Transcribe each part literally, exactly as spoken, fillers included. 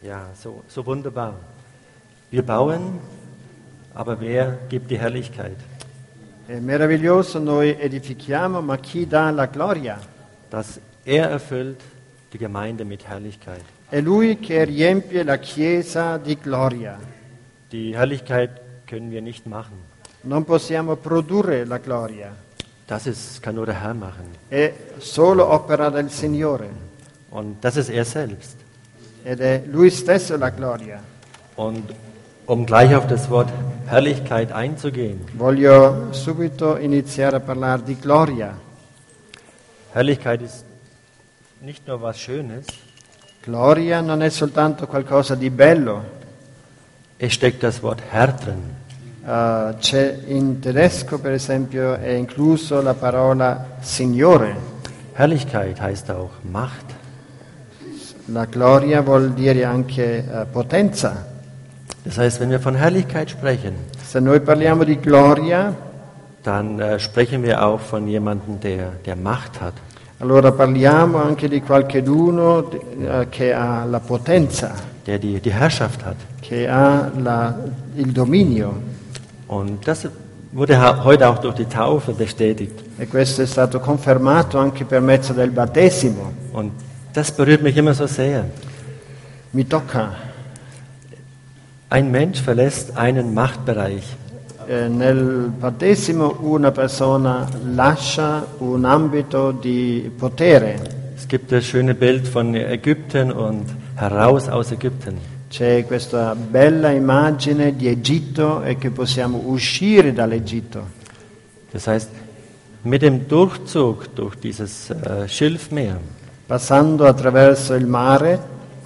Ja, so, so wunderbar. Wir bauen, aber wer gibt die Herrlichkeit? È meraviglioso, noi edifichiamo, ma chi dà la gloria? Dass er erfüllt die Gemeinde mit Herrlichkeit. È Lui che riempie la Chiesa di gloria. Die Herrlichkeit können wir nicht machen. Non possiamo produrre la gloria, Das ist, kann nur der Herr machen. è solo opera del Signore Und das ist er selbst. ed è Lui stesso la gloria. Und um gleich auf das Wort Herrlichkeit einzugehen. Voglio subito iniziare a parlare di gloria. Herrlichkeit ist nicht nur was Schönes, Gloria non è soltanto qualcosa di bello. es steckt das Wort Herr drin. Uh, c'è in tedesco, per esempio, è incluso la parola Signore. Herrlichkeit heißt auch Macht. La gloria vuol dire anche uh, potenza. Das heißt, wenn wir von Herrlichkeit sprechen, Se noi parliamo di gloria, dann äh, sprechen wir auch von jemandem, der, der Macht hat. allora parliamo anche di qualcheduno uh, che ha la potenza, Der die, die Herrschaft hat. che ha la, il dominio. Und das wurde ha- heute auch durch die Taufe bestätigt. E questo è stato confermato anche per mezzo del battesimo. Und das berührt mich immer so sehr. Mi tocca. Ein Mensch verlässt einen Machtbereich. Eh, nel battesimo una persona lascia un ambito di potere. Es gibt das schöne Bild von Ägypten und heraus aus Ägypten. C'è questa bella immagine di Egitto e che possiamo uscire dall'Egitto. Das heißt, mit dem Durchzug durch dieses äh, Schilfmeer Passando attraverso il mare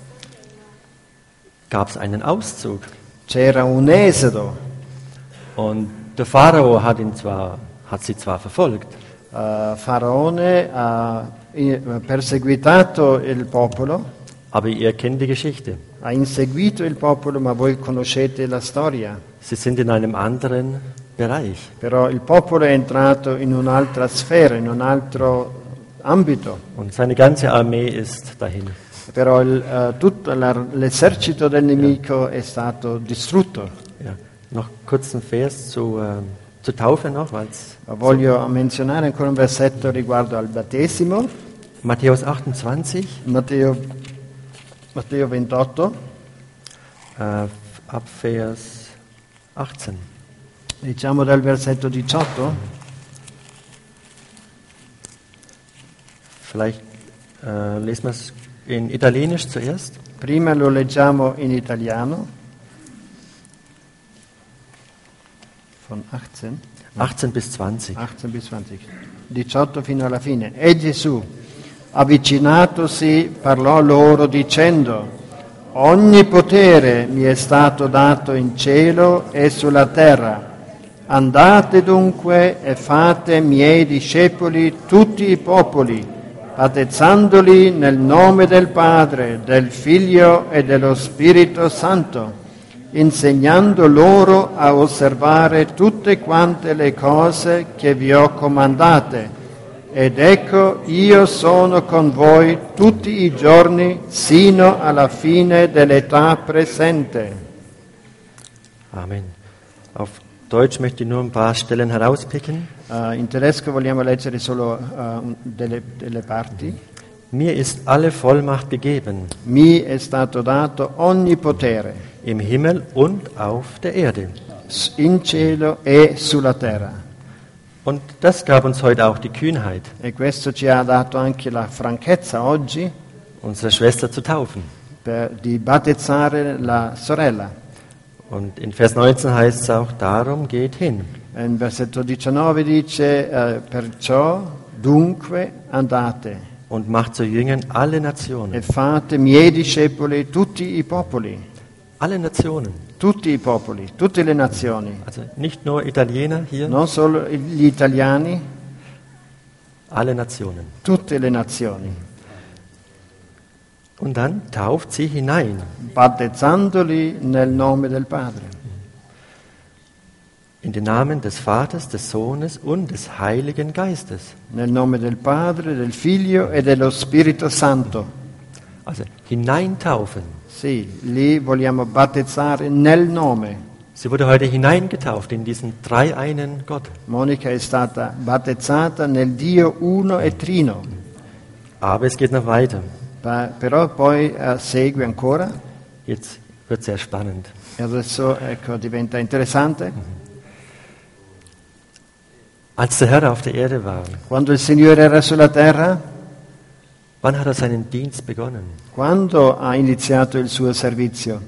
gab es einen Auszug. c'era un esodo. Und der Pharao hat, ihn zwar, hat sie zwar verfolgt, Uh, Faraone ha eh, perseguitato il popolo, aber ihr kennt die Geschichte. ha inseguito il popolo, ma voi conoscete la storia. Sie sind in einem anderen Bereich. Però il popolo è entrato in un'altra sfera, in un altro ambito. Und seine ganze Armee ist dahin. Però il, eh, tutto la- l'esercito del nemico è stato distrutto. Ja. Noch kurz ein Vers zu, äh, zur Taufe noch, weil's Voglio menzionare ancora un versetto riguardo al battesimo, Matthäus achtundzwanzig, Matteo, Matteo ventotto, äh, ab Vers achtzehn. diciamo dal versetto diciotto. Vielleicht äh, lesen wir es in Italienisch zuerst. Prima lo leggiamo in italiano, von achtzehn, achtzehn bis zwanzig. achtzehn bis zwanzig, diciotto fino alla fine. E Gesù, avvicinatosi, parlò loro dicendo: ogni potere mi è stato dato in cielo e sulla terra. Andate dunque e fate miei discepoli tutti i popoli, battezzandoli nel nome del Padre, del Figlio e dello Spirito Santo, insegnando loro a osservare tutte quante le cose che vi ho comandate. Ed ecco, io sono con voi tutti i giorni sino alla fine dell'età presente. Amen. Auf Deutsch möchte ich nur ein paar Stellen herauspicken. Uh, in tedesco vogliamo leggere solo uh, delle, delle parti. Mir ist alle Vollmacht gegeben, Mi è stato dato ogni potere, im Himmel und auf der Erde. in cielo e sulla terra. Und das gab uns heute auch die Kühnheit, E questo ci ha dato anche la franchezza oggi unsere Schwester zu taufen. per, di battezzare la sorella. Und in Vers neunzehn heißt es auch, darum geht hin. E in versetto diciannove dice, eh, perciò dunque andate Und macht zu Jüngern alle e Nationen. fate miei discepoli tutti i popoli, Alle Nationen. tutti i popoli, tutte le nazioni, Also nicht nur Italiener hier, non solo gli italiani, alle Nationen. tutte le nazioni, Und dann tauft sie hinein battezzandoli nel nome del Padre, in den Namen des Vaters, des Sohnes und des Heiligen Geistes. nel nome del Padre, del Figlio e dello Spirito Santo. Also hineintaufen. Sì, lì vogliamo battezzare nel nome. Sie wurde heute hineingetauft in diesen dreieinen Gott. Monica è stata battezzata nel Dio uno e trino. Aber es geht noch weiter. Pa- però poi eh, segue ancora. Jetzt wird sehr spannend. E adesso ecco, diventa interessante. Als der Herr auf der Erde war, Quando il Signore era sulla terra, wann hat er seinen Dienst begonnen? quando ha iniziato il suo servizio?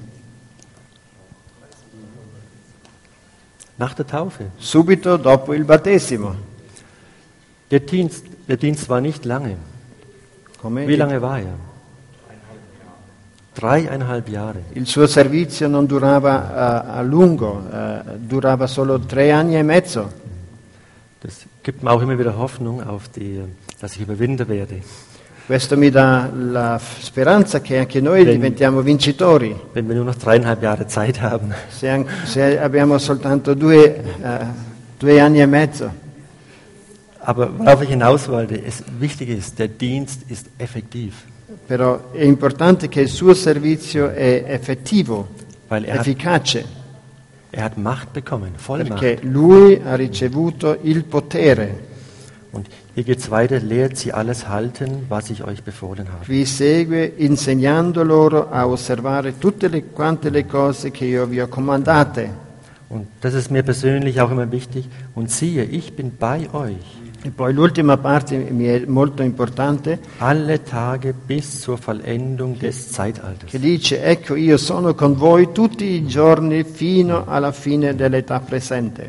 Nach der Taufe. Subito dopo il battesimo. Der Dienst, der Dienst war nicht lange. Come Wie lange war er? Dreieinhalb Jahre. il suo servizio non durava eh, a lungo, eh, durava solo tre anni e mezzo. Das gibt mir auch immer wieder Hoffnung, auf die, dass ich überwinden werde. Questo mi dà la f- speranza che anche noi Wenn- diventiamo vincitori. Wenn wir nur noch dreieinhalb Jahre Zeit haben. Se, an- se abbiamo soltanto due, eh, due anni e mezzo. Aber worauf ich hinaus wollte, es wichtig ist, der Dienst ist effektiv. Però è importante che il suo servizio è effettivo, Weil er hat, efficace, er hat Macht bekommen, Vollmacht. perché lui ha ricevuto il potere. Und hier geht es weiter, lehrt sie alles halten, was ich euch befohlen habe. Vi segue insegnando loro a osservare tutte le, quante le cose che io vi ho comandate. Und das ist mir persönlich auch immer wichtig. Und siehe, ich bin bei euch E poi l'ultima parte mi è molto importante, alle Tage bis zur Vollendung des Zeitalters. che dice, ecco io sono con voi tutti i giorni fino alla fine dell'età presente.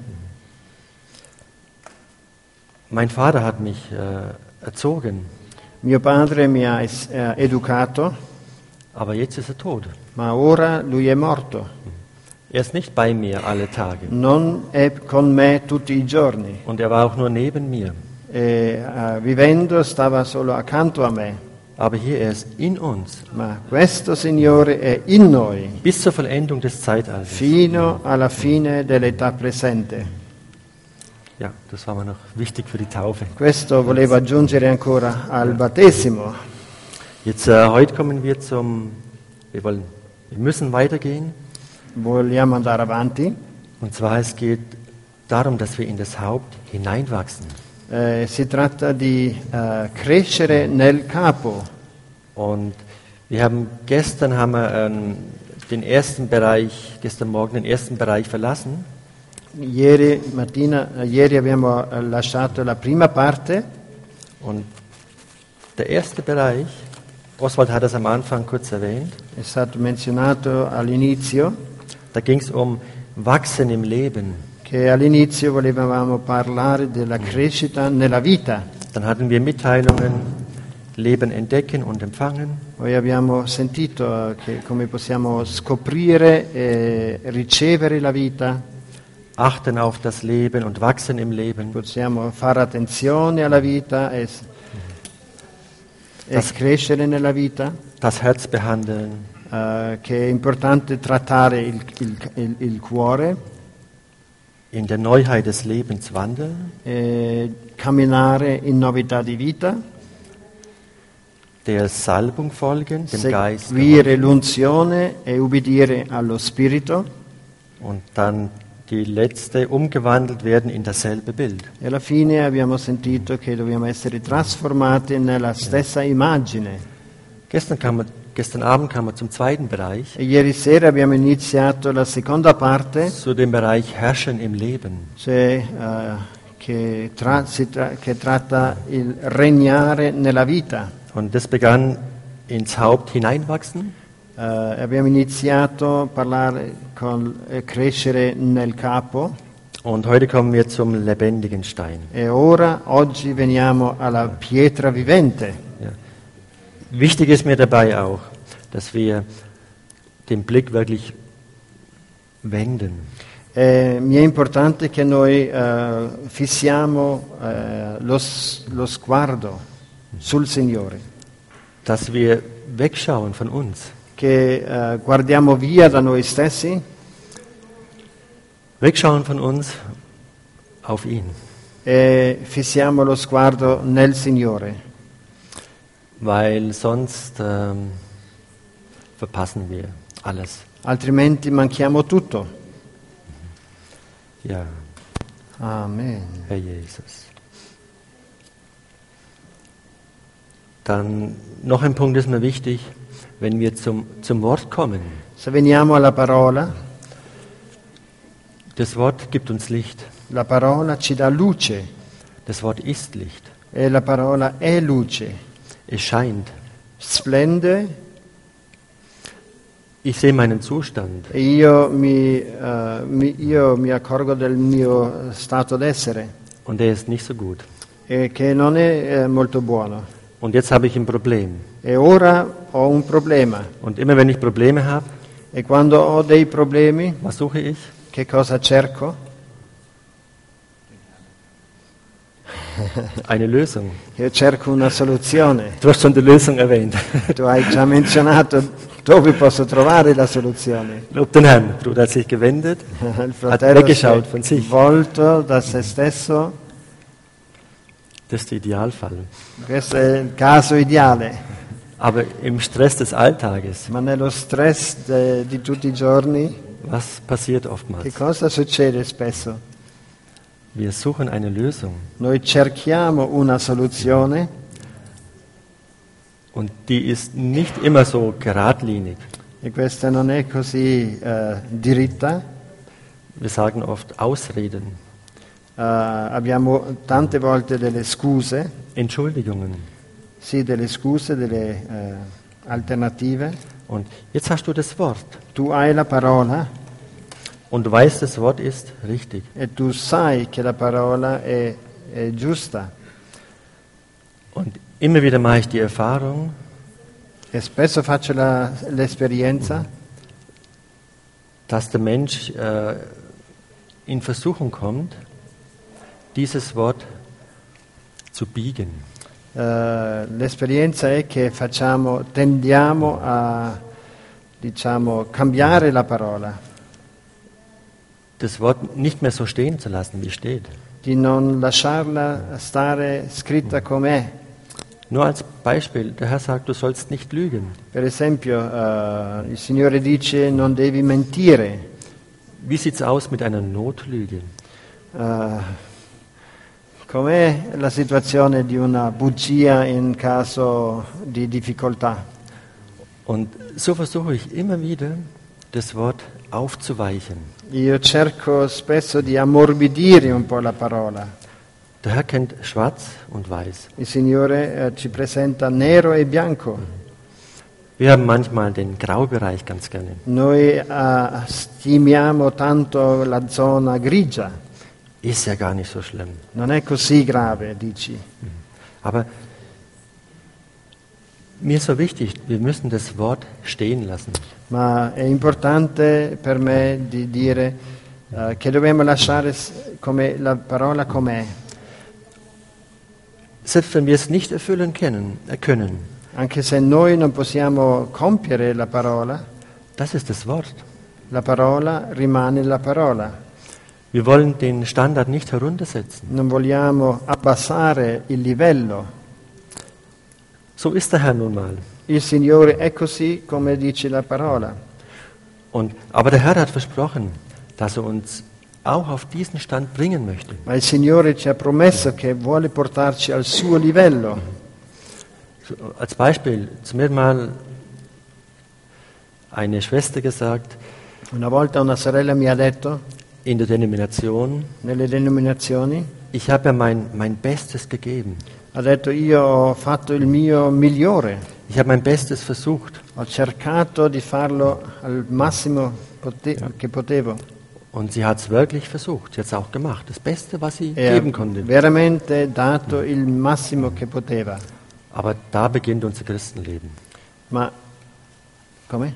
Mein Vater hat mich äh, erzogen, Mio padre mi ha es- eh, educato, aber jetzt ist er tot. ma ora lui è morto. Er ist nicht bei mir alle Tage. Non è con me tutti i giorni. Und er war auch nur neben mir. E, eh, vivendo stava solo accanto a me. Aber hier, er ist in uns, Ma questo Signore è in noi bis zur Vollendung des Zeitalters. fino alla fine dell'età presente. Ja, das war mir noch wichtig für die Taufe. Questo volevo aggiungere ancora al battesimo. Jetzt, äh, heute kommen wir zum, wir wollen, wir müssen weitergehen. Vogliamo andare avanti. Und zwar, es geht darum, dass wir in das Haupt hineinwachsen. Eh, si tratta di eh, crescere nel capo. Und wir haben, gestern haben wir ähm, den ersten Bereich, gestern Morgen den ersten Bereich verlassen. Ieri mattina, eh, ieri abbiamo eh, lasciato la prima parte. Und der erste Bereich, Oswald hat das am Anfang kurz erwähnt, È stato menzionato all'inizio da ging es um Wachsen im Leben. che all'inizio volevamo parlare della crescita nella vita. Dann hatten wir Mitteilungen, Leben entdecken und empfangen. Poi abbiamo sentito eh, che come possiamo scoprire e ricevere la vita, Achten auf das Leben und wachsen im Leben. possiamo fare attenzione alla vita e, e Das- crescere nella vita, Das Herz behandeln, eh, che è importante trattare il, il- il- il cuore, in der Neuheit des Lebens wandeln, e camminare in novità di vita, der Salbung folgen, dem Geist seguire l'unzione e ubbidire allo Spirito. und dann die letzte umgewandelt werden in dasselbe Bild. E alla fine abbiamo sentito che dobbiamo essere trasformati nella stessa immagine. Gestern, kam man, gestern Abend kam man zum zweiten Bereich, E ieri sera abbiamo iniziato la seconda parte, zu dem Bereich Herrschen im Leben. cioè, eh, che, tra- si tra- che tratta il regnare nella vita. Und das begann ins Haupt hineinwachsen. Eh, abbiamo iniziato a parlare con eh, crescere nel capo Und heute kommen wir zum lebendigen Stein. e ora, oggi, veniamo alla pietra vivente. Ja. Wichtig ist mir dabei auch, dass wir den Blick wirklich wenden. Eh, mi è importante che noi eh, fissiamo eh, lo, s- lo sguardo sul Signore, Dass wir wegschauen von uns. che eh, guardiamo via da noi stessi, Wegschauen von uns auf ihn. e fissiamo lo sguardo nel Signore, Weil sonst ähm, verpassen wir alles. altrimenti manchiamo tutto. Ja, Amen. Herr Jesus. Dann noch ein Punkt ist mir wichtig, wenn wir zum, zum Wort kommen. Se veniamo alla parola, Das Wort gibt uns Licht. la parola ci dà luce Das Wort ist Licht. e la parola è luce, Es scheint. splende Ich sehe meinen Zustand. e io mi, eh, mi- io mi accorgo del mio stato d'essere Und der ist nicht so gut. e che non è eh, molto buono. Und jetzt habe ich ein Problem. E ora ho un problema Und immer wenn ich Probleme habe, e quando ho dei problemi, was suche ich? che cosa cerco? Eine Lösung. Io cerco una soluzione. Du hast schon die Lösung erwähnt. Tu hai già menzionato dove posso trovare la soluzione. Lob den Herrn. Bruder hat sich gewendet, Il hat fratello si weggeschaut von è sich. volto da se stesso. Das ist der Idealfall. Questo è il caso ideale. Aber im Stress des Alltages, Ma nello stress de- di tutti i giorni, was passiert che oftmals? cosa succede spesso? Wir suchen eine Lösung. Noi cerchiamo una soluzione Und die ist nicht immer so geradlinig. e questa non è così eh, diritta. Wir sagen oft Ausreden, Eh, abbiamo tante volte delle scuse, Entschuldigungen. sì, delle scuse, delle eh, alternative. Und jetzt hast du das Wort. Tu hai la parola Und du weißt, das Wort ist richtig. e tu sai che la parola è, è giusta. Und immer wieder mache ich die Erfahrung, E spesso faccio la- l'esperienza dass der Mensch äh, in Versuchung kommt, dieses Wort zu biegen. Eh, l'esperienza è che facciamo, tendiamo a diciamo, cambiare la parola, Das Wort nicht mehr so stehen zu lassen, wie es steht. di non lasciarla stare scritta com'è. Nur als Beispiel, der Herr sagt, du sollst nicht lügen. Per esempio, eh, il Signore dice non devi mentire. Wie sieht es aus mit einer Notlüge? Eh, com'è la situazione di una bugia in caso di difficoltà? Und so versuche ich immer wieder, das Wort aufzuweichen. Io cerco spesso di ammorbidire un po' la parola. Der Herr kennt schwarz und weiß. Il Signore eh, ci presenta nero e bianco. Wir haben manchmal den Graubereich ganz gerne. Noi eh, stimiamo tanto la zona grigia. Ist ja gar nicht so schlimm. Non è così grave, dici. Aber mir ist so wichtig, wir müssen das Wort stehen lassen. Ma è importante per me di dire eh, che dobbiamo lasciare s- come la parola com'è. Selbst wenn wir es nicht erfüllen können, äh, können, Anche se noi non possiamo compiere la parola, das ist das Wort. la parola rimane la parola. Wir wollen den Standard nicht heruntersetzen. Non vogliamo abbassare il livello. So ist der Herr nun mal. Il Signore è così come dice la parola. Und, aber der Herr hat versprochen, dass er uns auch auf diesen Stand bringen möchte. Ma il Signore ci ha promesso che vuole portarci al suo livello. So, als Beispiel, zu mir mal eine Schwester gesagt, Una volta una sorella mi ha detto, in der Denomination, nelle denominazioni, ich habe ja mein, mein Bestes gegeben. ha detto io ho fatto il mio migliore, Ich habe mein Bestes versucht. ho cercato di farlo al massimo pote- che potevo. Und sie hat es wirklich versucht. Sie hat es auch gemacht. Das Beste, was sie E ha geben konnte. veramente dato il massimo che poteva. Aber da beginnt unser Christenleben. Ma come?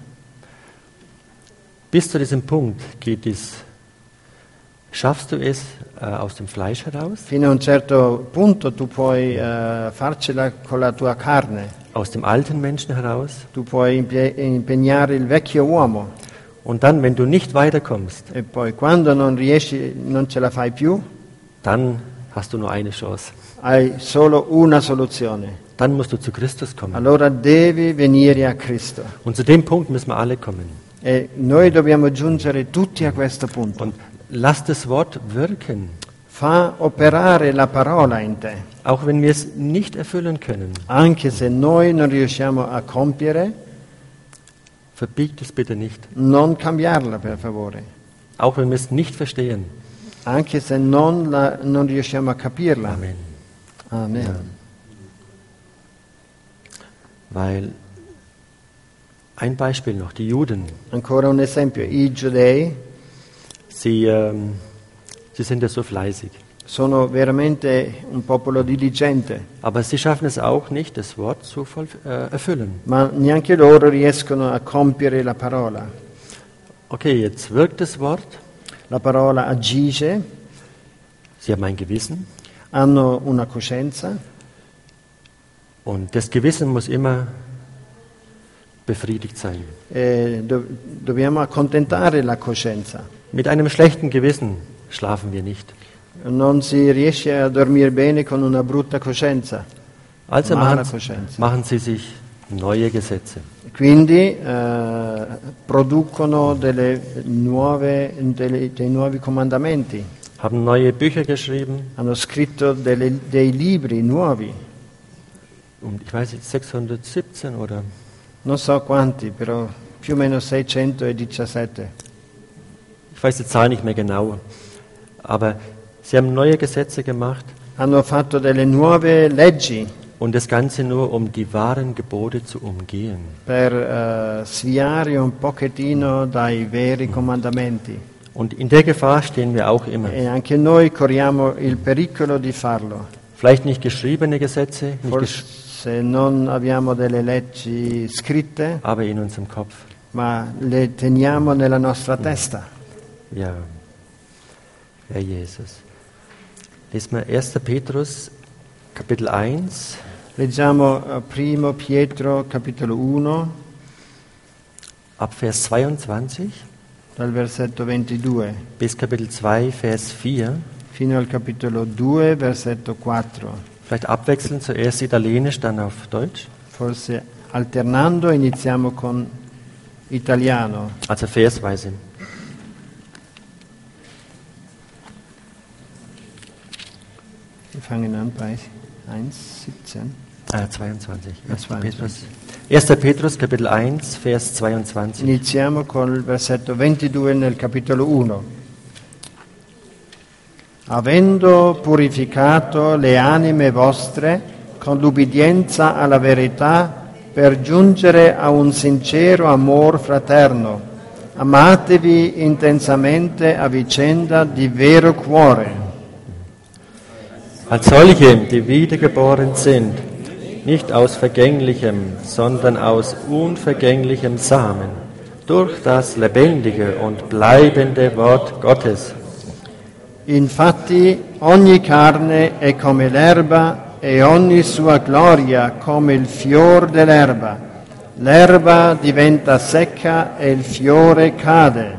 Bis zu diesem Punkt geht es. Schaffst du es äh, aus dem Fleisch heraus, Fino a un certo punto tu puoi eh, farcela con la tua carne, aus dem alten Menschen heraus? tu puoi impie- impegnare il vecchio uomo Und dann, wenn du nicht weiterkommst, e poi quando non riesci, non ce la fai più, dann hast du nur eine Chance. hai solo una soluzione. dann musst du zu Christus kommen. allora devi venire a Cristo. Und zu dem Punkt müssen wir alle kommen. E noi dobbiamo giungere tutti a questo punto. Und lass das Wort wirken, Fa operare la parola in te, auch wenn wir es nicht erfüllen können. anche se noi non riusciamo a compiere, Verbiegt es bitte nicht, non cambiarla per favore, auch wenn wir es nicht verstehen. anche se non, la, non riusciamo a capirla. Amen. Amen. Ja. Weil, ein Beispiel noch, die Juden, Ancora un esempio, i giudei sie, ähm, sie sind ja so fleißig, sono veramente un popolo diligente, aber sie schaffen es auch nicht, das Wort zu voll, äh, erfüllen. ma neanche loro riescono a compiere la parola. Okay, jetzt wirkt das Wort, La parola agisce, sie haben ein Gewissen hanno una coscienza und das Gewissen muss immer befriedigt sein. e do- dobbiamo accontentare la coscienza. Mit einem schlechten Gewissen schlafen wir nicht. Non si riesce a dormire bene con una brutta coscienza. Also Mala machen, coscienza. machen sie sich neue Gesetze. Quindi eh, producono delle nuove, delle- dei nuovi comandamenti, Haben neue Bücher geschrieben, hanno scritto delle- dei libri nuovi, um, ich weiß nicht, sechshundertsiebzehn oder non so quanti, però più o meno seicentodiciassette. ich weiß die Zahl nicht mehr genau. Aber sie haben neue Gesetze gemacht Hanno fatto delle nuove leggi und das Ganze nur, um die wahren Gebote zu umgehen. per eh, sviare un pochettino dai veri comandamenti. Und in der Gefahr stehen wir auch immer. E anche noi corriamo il pericolo di farlo. Vielleicht nicht geschriebene Gesetze, nicht gesch Forse non abbiamo delle leggi scritte, aber in unserem Kopf. ma le teniamo nella nostra testa. Ja, Herr Jesus. Lesen wir erster Petrus, Kapitel eins, Leggiamo eh, primo Pietro capitolo uno, ab Vers zweiundzwanzig dal versetto ventidue bis Kapitel zwei, Vers vier. fino al capitolo due, versetto quattro. Vielleicht abwechselnd, zuerst Italienisch, dann auf Deutsch. Forse alternando iniziamo con italiano. Also versweise. Wir fangen an bei eins, siebzehn. Äh, zweiundzwanzig. Ja, zweiundzwanzig. erster Petrus, Kapitel eins, Vers zweiundzwanzig. Iniziamo col versetto ventidue nel capitolo uno. Avendo purificato le anime vostre con l'ubbidienza alla verità per giungere a un sincero amor fraterno, amatevi intensamente a vicenda di vero cuore. Als solche, die wiedergeboren sind, nicht aus vergänglichem, sondern aus unvergänglichem Samen, durch das lebendige und bleibende Wort Gottes. Infatti ogni carne è come l'erba e ogni sua gloria come il fior dell'erba. L'erba diventa secca e il fiore cade.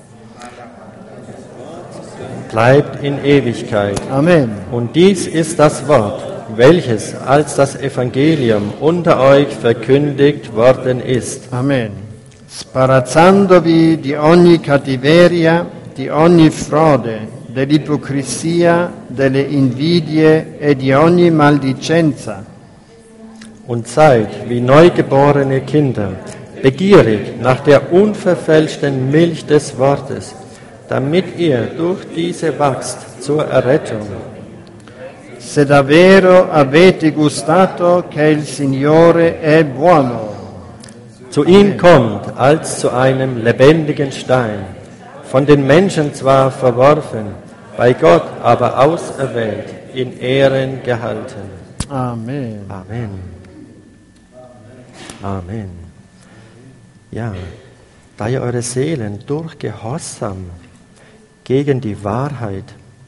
Bleibt in Ewigkeit. Amen. Und dies ist das Wort, welches als das Evangelium unter euch verkündigt worden ist. Amen. Sparazzandovi di ogni cattiveria, di ogni frode, dell'ipocrisia, delle invidie e di ogni maldicenza. Und seid wie neugeborene Kinder, begierig nach der unverfälschten Milch des Wortes, damit ihr durch diese wachst zur Errettung. Se davvero avete gustato che il Signore è buono. Zu ihm kommt als zu einem lebendigen Stein, von den Menschen zwar verworfen, bei Gott aber auserwählt, in Ehren gehalten. Amen. Amen. Amen. Ja, da ihr eure Seelen durch Gehorsam gegen die Wahrheit,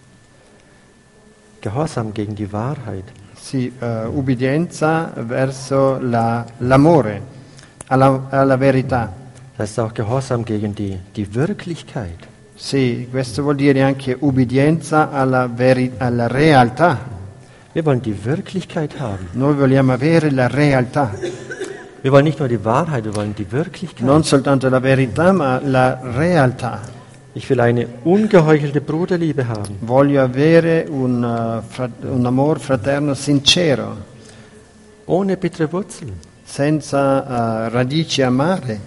Gehorsam gegen die Wahrheit, Sì, eh, ubbidienza verso la- l'amore, alla, alla verità. das ist auch Gehorsam gegen die, die Wirklichkeit. Sì, questo vuol dire anche ubbidienza alla, veri- alla realtà. Wir wollen die Wirklichkeit haben. Noi vogliamo avere la realtà, Wir wollen nicht nur die Wahrheit, wir wollen die Wirklichkeit. non soltanto la verità, ma la realtà. Ich will eine ungeheuchelte Bruderliebe haben. Voglio avere un, uh, fra- un amor fraterno sincero, Ohne bittere Wurzeln. senza uh, radici amare.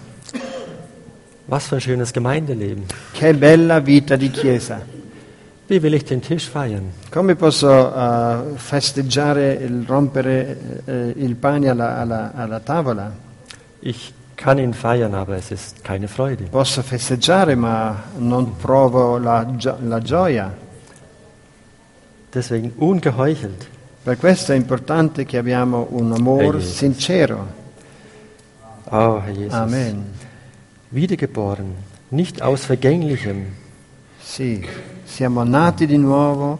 Was für ein schönes Gemeindeleben. Che bella vita di chiesa. Wie will ich den Tisch feiern? Come posso uh, festeggiare il rompere eh, il pane alla, alla, alla tavola? Ich kann ihn feiern, aber es ist keine Freude. Posso festeggiare, ma non provo la, gio- la gioia. Deswegen ungeheuchelt. Per questo è importante che abbiamo un amore Herr Jesus. sincero. Oh, Herr Jesus. Amen. Wiedergeboren, nicht aus Vergänglichem, Sì, siamo nati di nuovo,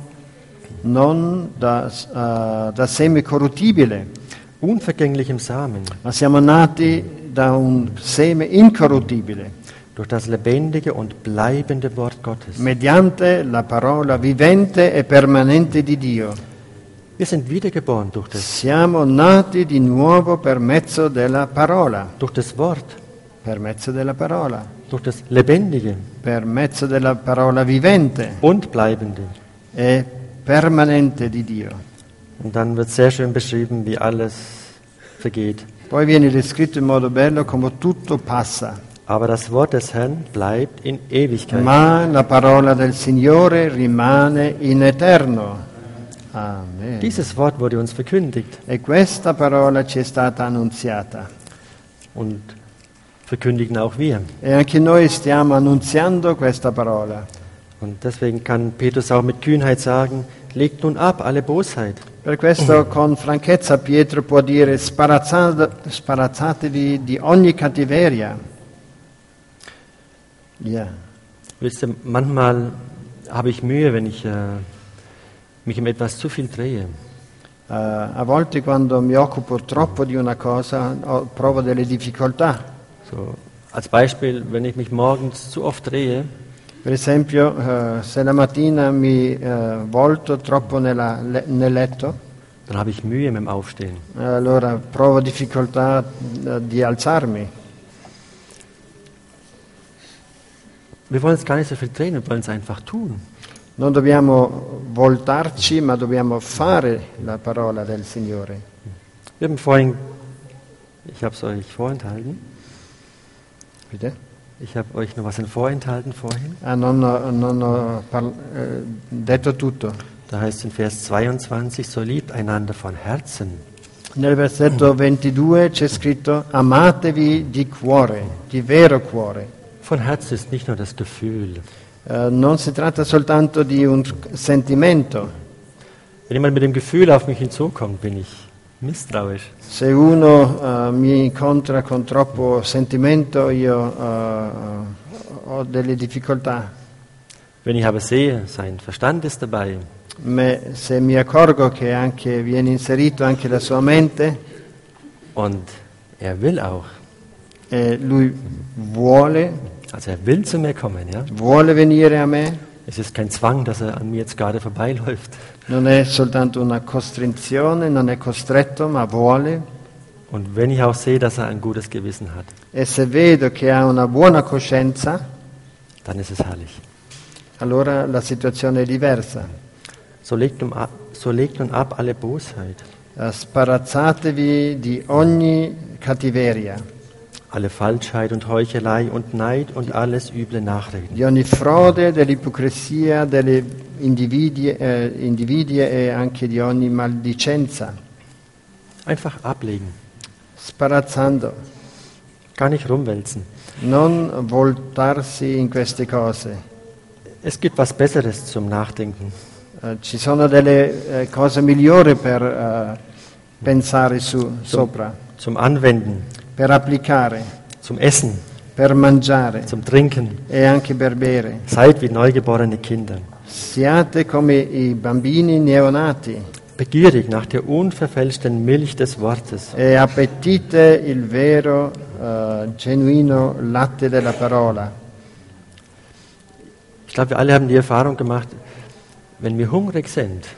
non da, uh, da seme corruttibile, unvergänglichem Samen, ma siamo nati da un seme incorruttibile, durch das lebendige und bleibende Wort Gottes. mediante la parola vivente e permanente di Dio. Wir sind wiedergeboren durch das, Siamo nati di nuovo per mezzo della parola, durch das Wort, per mezzo della parola, durch das Lebendige per mezzo della parola vivente und Bleibende. e permanente di Dio. Und dann wird sehr schön beschrieben, wie alles vergeht. Poi viene descritto in modo bello come tutto passa, Aber das Wort des Herrn bleibt in Ewigkeit. ma la parola del Signore rimane in eterno. Amen. Dieses Wort wurde uns verkündigt E questa parola ci è stata annunziata. und verkündigen auch wir. E anche noi stiamo annunziando questa parola. Und deswegen kann Petrus auch mit Kühnheit sagen, legt nun ab alle Bosheit, Per questo con franchezza Pietro può dire "Sparazzate- sparazzatevi di ogni cattiveria". Ja. Wisst ihr, manchmal habe ich Mühe, wenn ich äh, mich um etwas zu viel drehe. Eh, a volte quando mi occupo troppo di una cosa ho- provo delle difficoltà. So, als Beispiel, wenn ich mich morgens zu oft drehe, Per esempio, eh, se la mattina mi eh, volto troppo nella- le- nel letto, dann habe ich Mühe mit dem Aufstehen. eh, allora provo difficoltà eh, di alzarmi. Wir wollen es gar nicht so viel drehen, wir wollen es einfach tun. Non dobbiamo voltarci, ma dobbiamo fare la parola del Signore. Wir haben vorhin, ich habe es euch vorenthalten, Bitte? ich habe euch noch was vorenthalten vorhin. Ah, non ho, non ho par- eh, detto tutto. Da heißt in Vers zweiundzwanzig, so liebt einander von Herzen. Nel versetto ventidue c'è scritto amatevi di cuore, di vero cuore. Von Herzen ist nicht nur das Gefühl. Eh, non si tratta soltanto di un sentimento. Wenn jemand mit dem Gefühl auf mich hinzukommt, bin ich misstrauisch. Se uno eh, mi incontra con troppo sentimento io eh, ho delle difficoltà. Wenn ich aber sehe, sein Verstand ist dabei, Ma se mi accorgo che anche viene inserito anche la sua mente und er will auch, e lui vuole, also er will zu mir kommen, ja. vuole venire a me, Es ist kein Zwang, dass er an mir jetzt gerade vorbeiläuft. non è soltanto una costrizione, non è costretto, ma vuole. Und wenn ich auch sehe, dass er ein gutes Gewissen hat, E se vedo che ha una buona coscienza, dann ist es herrlich. allora la situazione è diversa. So legt nun ab, so legt nun ab alle Bosheit, Eh, Sparazzatevi di ogni cattiveria, alle Falschheit und Heuchelei und Neid und alles üble Nachreden. di ogni frode, dell'ipocrisia, delle invidie, eh, invidie e anche di ogni maldicenza, Einfach ablegen, sparazzando, gar nicht rumwälzen. non voltarsi in queste cose. Es gibt was Besseres zum Nachdenken. Eh, ci sono delle eh, cose migliori per eh, pensare su, sopra, Zum Anwenden, per applicare, zum Essen, per mangiare zum Trinken. e anche per bere. Seid wie neugeborene Kinder, Siate come i bambini neonati begierig nach der unverfälschten Milch des Wortes. e appetite il vero, eh, genuino latte della parola. Ich glaube, wir alle haben die Erfahrung gemacht, wenn wir hungrig sind,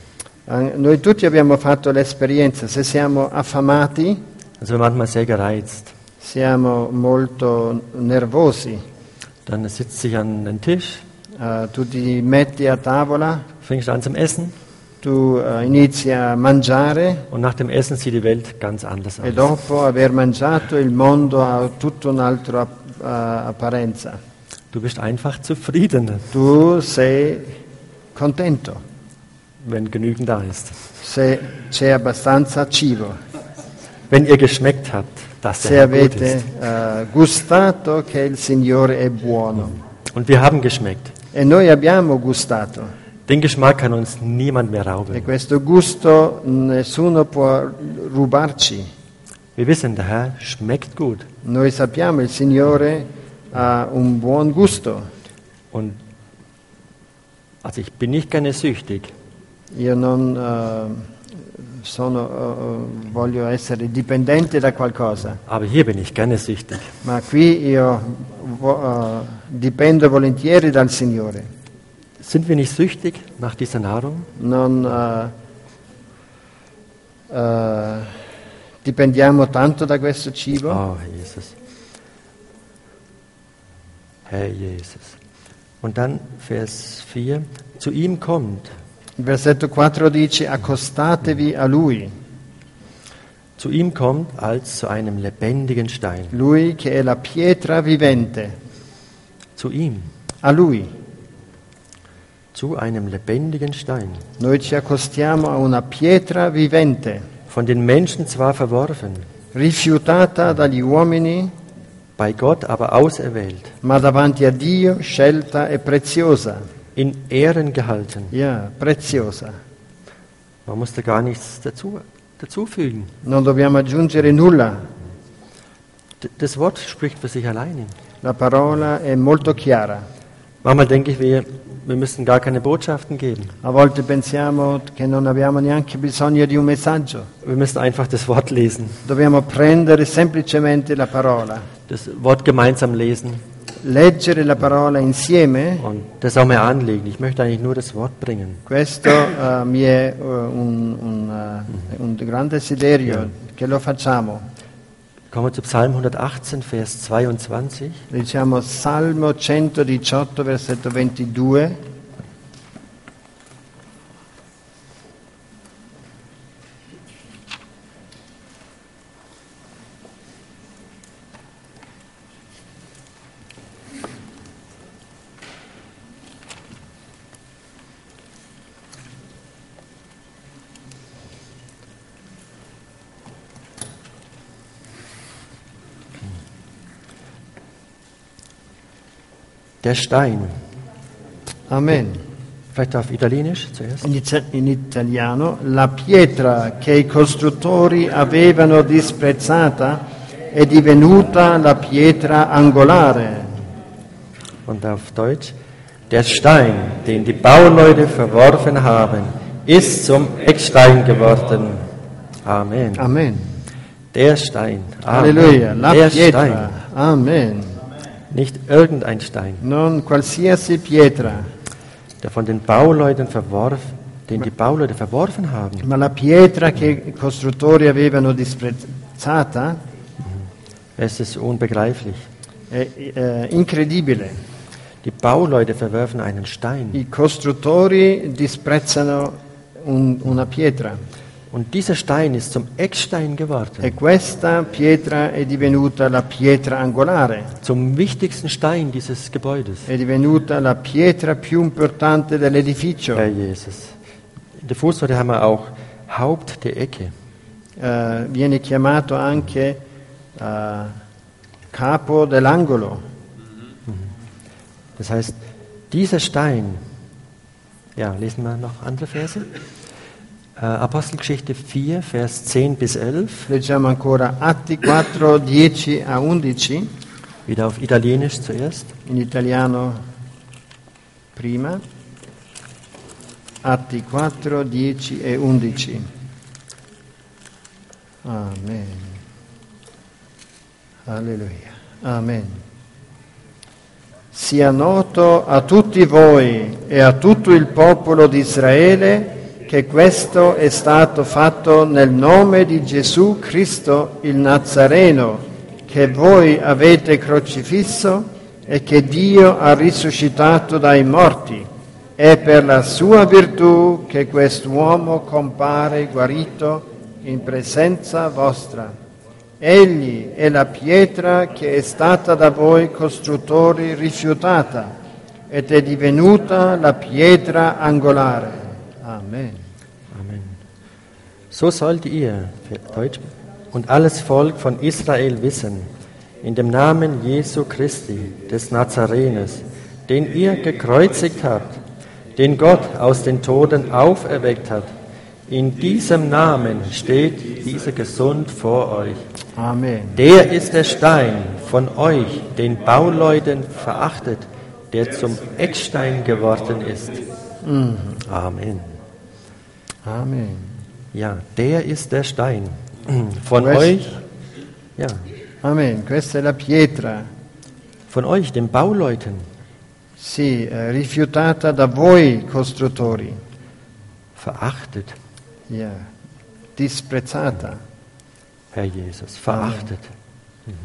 Noi tutti abbiamo fatto l'esperienza, se siamo affamati, also manchmal sehr gereizt. siamo molto nervosi. Dann sitzt sich an den Tisch, Uh, tu ti metti a tavola, fängst an zum Essen tu uh, inizi a mangiare und nach dem Essen sieht die Welt ganz anders e aus. dopo aver mangiato il mondo ha tutta un'altra uh, apparenza. Du bist einfach zufrieden, Tu sei contento wenn genügend da ist. se c'è abbastanza cibo, Wenn ihr geschmeckt habt, dass se der Herr gut avete ist. uh, gustato che il Signore è buono. Und wir haben geschmeckt. E noi abbiamo gustato Den Geschmack kann uns niemand mehr e rauben. questo gusto nessuno può rubarci. Wir wissen, der Herr schmeckt gut. Noi sappiamo il Signore ha un buon gusto. Und also ich bin nicht gerne süchtig, Io non eh, sono, eh, voglio essere dipendente da qualcosa, aber hier bin ich gerne süchtig. ma qui io vo- eh, dipendo volentieri dal Signore. Sind wir nicht süchtig nach dieser Nahrung? Non eh, eh, dipendiamo tanto da questo cibo. Oh, Herr Jesus. Herr Jesus. Und dann Vers vier. Zu ihm kommt. Il versetto quattro dice: accostatevi a Lui, Zu ihm kommt als zu einem lebendigen Stein. Lui che è la pietra vivente. Zu ihm. A Lui. Zu einem lebendigen Stein. Noi ci accostiamo a una pietra vivente, Von den Menschen zwar verworfen, rifiutata dagli uomini, bei Gott aber auserwählt, ma davanti a Dio scelta e preziosa. in Ehren gehalten. Ja, preziosa. Man musste gar nichts dazu, dazufügen. Non dobbiamo aggiungere nulla. D- Das Wort spricht für sich alleine. La parola è molto chiara. Manchmal denke ich, wir, wir müssen gar keine Botschaften geben. A volte pensiamo che non abbiamo neanche bisogno di un messaggio. Wir müssen einfach das Wort lesen, Dobbiamo prendere semplicemente la parola, das Wort gemeinsam lesen leggere la parola insieme. und das auch mal anlegen. Ich möchte eigentlich nur das Wort bringen. Questo eh, mi è eh, un, un, eh, un grande desiderio che lo facciamo. Kommen wir zu Psalm hundertachtzehn, Vers zweiundzwanzig. Diciamo Salmo centodiciotto, versetto ventidue. Der Stein. Amen. Vielleicht auf Italienisch zuerst. In, ita- in italiano, la pietra che i costruttori avevano disprezzata è divenuta la pietra angolare. Und auf Deutsch. Der Stein, den die Bauleute verworfen haben, ist zum Eckstein geworden. Amen. Amen. Der Stein. Amen. Alleluia. La Der pietra. Stein. Amen. Nicht irgendein Stein, Non qualsiasi pietra, der von den Bauleuten verworfen, den die Bauleute verworfen haben. ma la pietra che i costruttori avevano disprezzata Es ist unbegreiflich. è eh, incredibile. Die Bauleute verwerfen einen Stein. I costruttori disprezzano un- una pietra Und dieser Stein ist zum Eckstein geworden. e questa pietra è divenuta la pietra angolare, Zum wichtigsten Stein dieses Gebäudes. è divenuta la pietra più importante dell'edificio. Herr Jesus. In der Fußnote haben wir auch Haupt der Ecke. Eh, viene chiamato anche eh, capo dell'angolo. Das heißt, dieser Stein, ja, lesen wir noch andere Verse. Äh, Apostelgeschichte vier, Vers zehn bis elf, Leggiamo ancora Atti quattro, dieci a undici, wieder auf Italienisch zuerst. in italiano prima. Atti quattro, dieci e undici. Amen. Alleluia. Amen. Sia noto a tutti voi e a tutto il popolo di Israele che questo è stato fatto nel nome di Gesù Cristo il Nazareno, che voi avete crocifisso e che Dio ha risuscitato dai morti. È per la sua virtù che quest'uomo compare guarito in presenza vostra. Egli è la pietra che è stata da voi costruttori rifiutata ed è divenuta la pietra angolare. Amen. Amen. So sollt ihr, Deutsch, und alles Volk von Israel wissen, in dem Namen Jesu Christi, des Nazareners, den ihr gekreuzigt habt, den Gott aus den Toten auferweckt hat, in diesem Namen steht dieser gesund vor euch. Amen. Der ist der Stein von euch, den Bauleuten verachtet, der zum Eckstein geworden ist. Mhm. Amen. Amen. Ja, der ist der Stein von Questo- euch, ja, Amen. Questa è la pietra, von euch, den Bauleuten, sì, eh, rifiutata da voi costruttori, verachtet, yeah, disprezzata. Herr Jesus, verachtet. Mhm.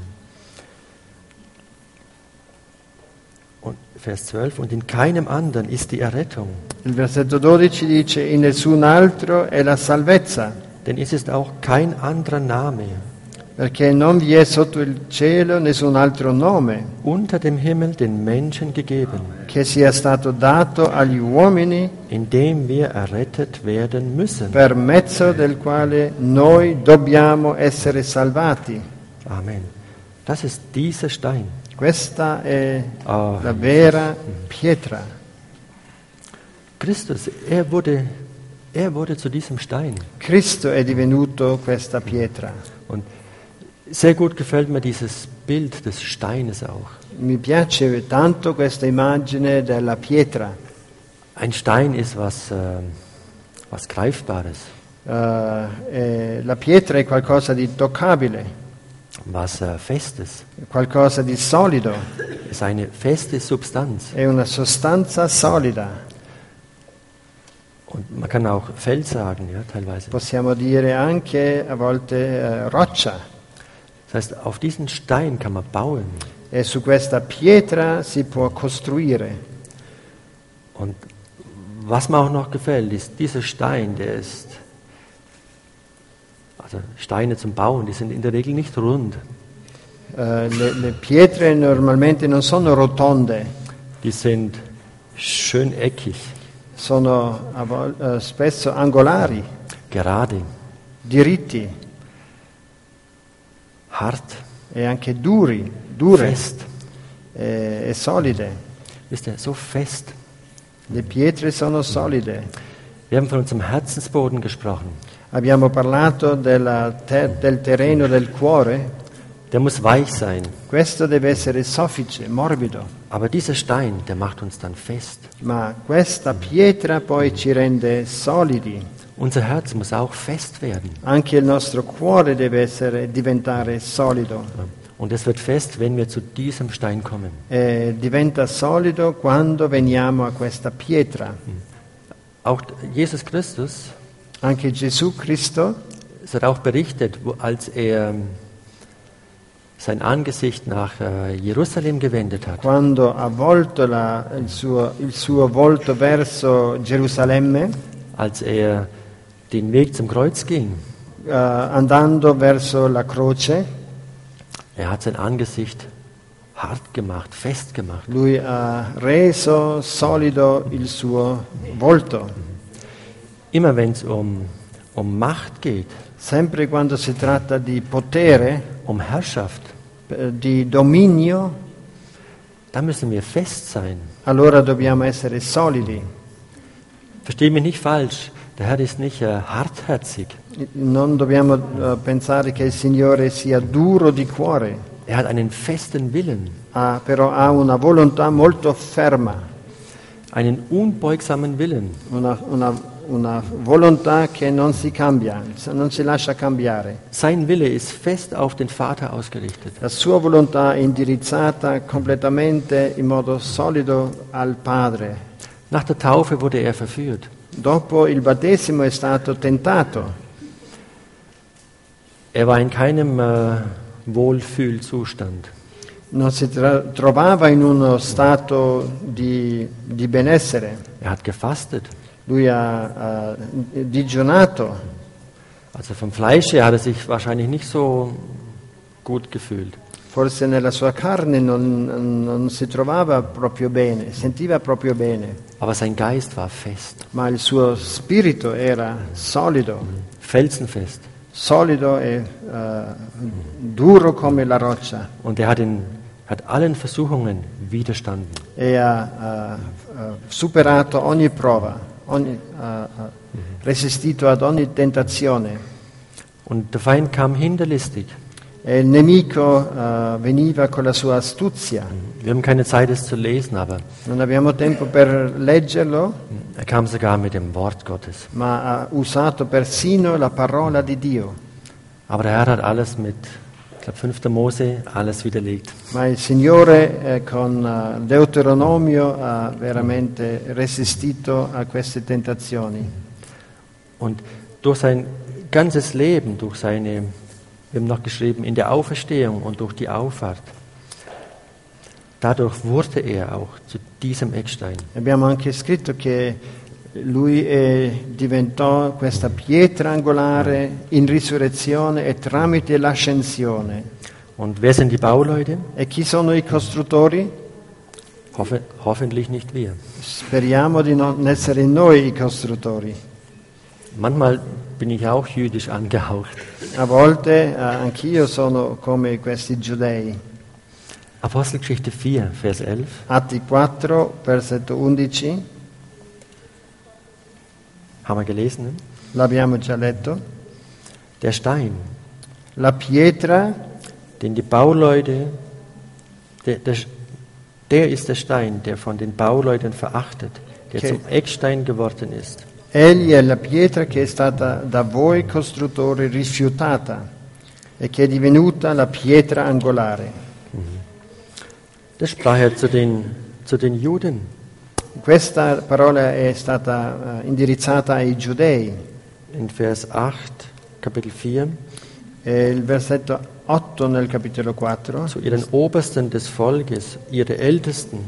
Und Vers zwölf, und in keinem anderen ist die Errettung, Il versetto dodici dice: in nessun altro è la salvezza, denn es ist auch kein anderer Name perché non vi è sotto il cielo nessun altro nome unter dem Himmel den Menschen gegeben, che sia stato dato agli uomini in dem wir errettet werden müssen. per mezzo del quale noi dobbiamo essere salvati. Amen. Das ist dieser Stein. Questa è Ah, la vera pietra. Christus, er wurde, er wurde zu diesem Stein. Cristo è divenuto questa pietra. Und sehr gut gefällt mir dieses Bild des Steines auch. Mi piace tanto questa immagine della pietra. Ein Stein ist was, äh, was Greifbares, Eh, eh, la pietra è qualcosa di toccabile, was äh, Festes, qualcosa di solido, ist eine feste Substanz. è una sostanza solida. Und man kann auch Fels sagen, ja, teilweise. Possiamo dire anche a volte eh, roccia. Das heißt, auf diesen Stein kann man bauen. E su questa pietra si può costruire. Und was mir auch noch gefällt, ist, dieser Stein, der ist, also Steine zum Bauen, die sind in der Regel nicht rund. Eh, le, le pietre normalmente non sono rotonde, Die sind schön eckig, sono a vol- eh, spesso angolari, gerade, diritti hart, e anche duri, dure fest. e, e solide. Wisst ihr, so fest. Le pietre sono solide. Wir haben von unserem Herzensboden gesprochen. Abbiamo parlato della te- del terreno del cuore. Der muss weich sein. Questo deve essere soffice, morbido, Aber dieser Stein, der macht uns dann fest. ma questa pietra poi ci rende solidi. Unser Herz muss auch fest werden. Anche il nostro cuore deve essere, diventare solido. Und es wird fest, wenn wir zu diesem Stein kommen. E diventa solido quando veniamo a questa pietra. Auch Jesus Christus, Anche Gesù Cristo, es wird auch berichtet, wo, als er sein Angesicht nach äh, Jerusalem gewendet hat, quando ha volto la- il, suo, il suo volto verso Gerusalemme, als er den Weg zum Kreuz ging, eh, andando verso la croce, er hat sein Angesicht hart gemacht, fest gemacht. lui ha reso solido il suo volto. Immer wenn es um, um Macht geht, Sempre quando si tratta di potere, um Herrschaft, eh, di dominio, da müssen wir fest sein. allora dobbiamo essere solidi. Versteh mich nicht falsch, der Herr ist nicht äh, hartherzig. Non dobbiamo eh, pensare che il Signore sia duro di cuore, Er hat einen festen Willen, ha- però ha una volontà molto ferma, einen unbeugsamen Willen. una, una- una volontà che non si cambia, non si lascia cambiare. Sein Wille ist fest auf den Vater ausgerichtet. La sua volontà è indirizzata completamente in modo solido al Padre. Nach der Taufe wurde er verführt. dopo il battesimo è stato tentato. Er war in keinem äh, Wohlfühlzustand. Non si tra- trovava in uno stato di, di benessere. Er hat gefastet. Lui ha, ha digiunato. Also vom Fleisch her hat er sich wahrscheinlich nicht so gut gefühlt. Forse nella sua carne non, non si trovava proprio bene, sentiva proprio bene, Aber sein Geist war fest, ma il suo spirito era solido, felsenfest. solido e uh, duro come la roccia. Und er hat, in, hat allen Versuchungen widerstanden. E ha uh, uh, superato ogni prova, ogni, uh, uh, resistito ad ogni tentazione. Und der Feind kam hinterlistig. E il nemico uh, veniva con la sua astuzia. Wir haben keine Zeit, es zu lesen, aber Non abbiamo tempo per leggerlo, er kam sogar mit dem Wort Gottes. ma ha usato persino la parola di Dio. Aber der Herr hat alles mit, ich glaube, fünfter Mose, alles widerlegt. Ma il Signore eh, con uh, Deuteronomio ha veramente resistito a queste tentazioni. Und durch sein ganzes Leben, durch seine, wir haben noch geschrieben, in der Auferstehung und durch die Auffahrt, dadurch wurde er auch zu diesem Eckstein. Abbiamo anche scritto che lui eh, diventò questa pietra angolare in risurrezione e tramite l'ascensione. Und wer sind die Bauleute? E chi sono i costruttori? Hoffe, hoffentlich nicht wir. Speriamo di non essere noi i costruttori. Manchmal bin ich auch jüdisch angehaucht. A volte eh, anch'io sono come questi giudei. Apostelgeschichte vier, Vers elf. Atti quattro, versetto undici, Haben wir gelesen? Ne? l'abbiamo già letto. Der Stein, La pietra den die Bauleute, der, der, der ist der Stein, der von den Bauleuten verachtet, der Okay. zum Eckstein geworden ist. Egli è la pietra che è stata da voi costruttori rifiutata e che è divenuta la pietra angolare. Das sprach er zu den, zu den Juden. Questa parola è stata eh, indirizzata ai giudei. In Vers acht, Kapitel vier, E il versetto otto nel capitolo quattro, zu ihren Obersten des Volkes, ihre Ältesten,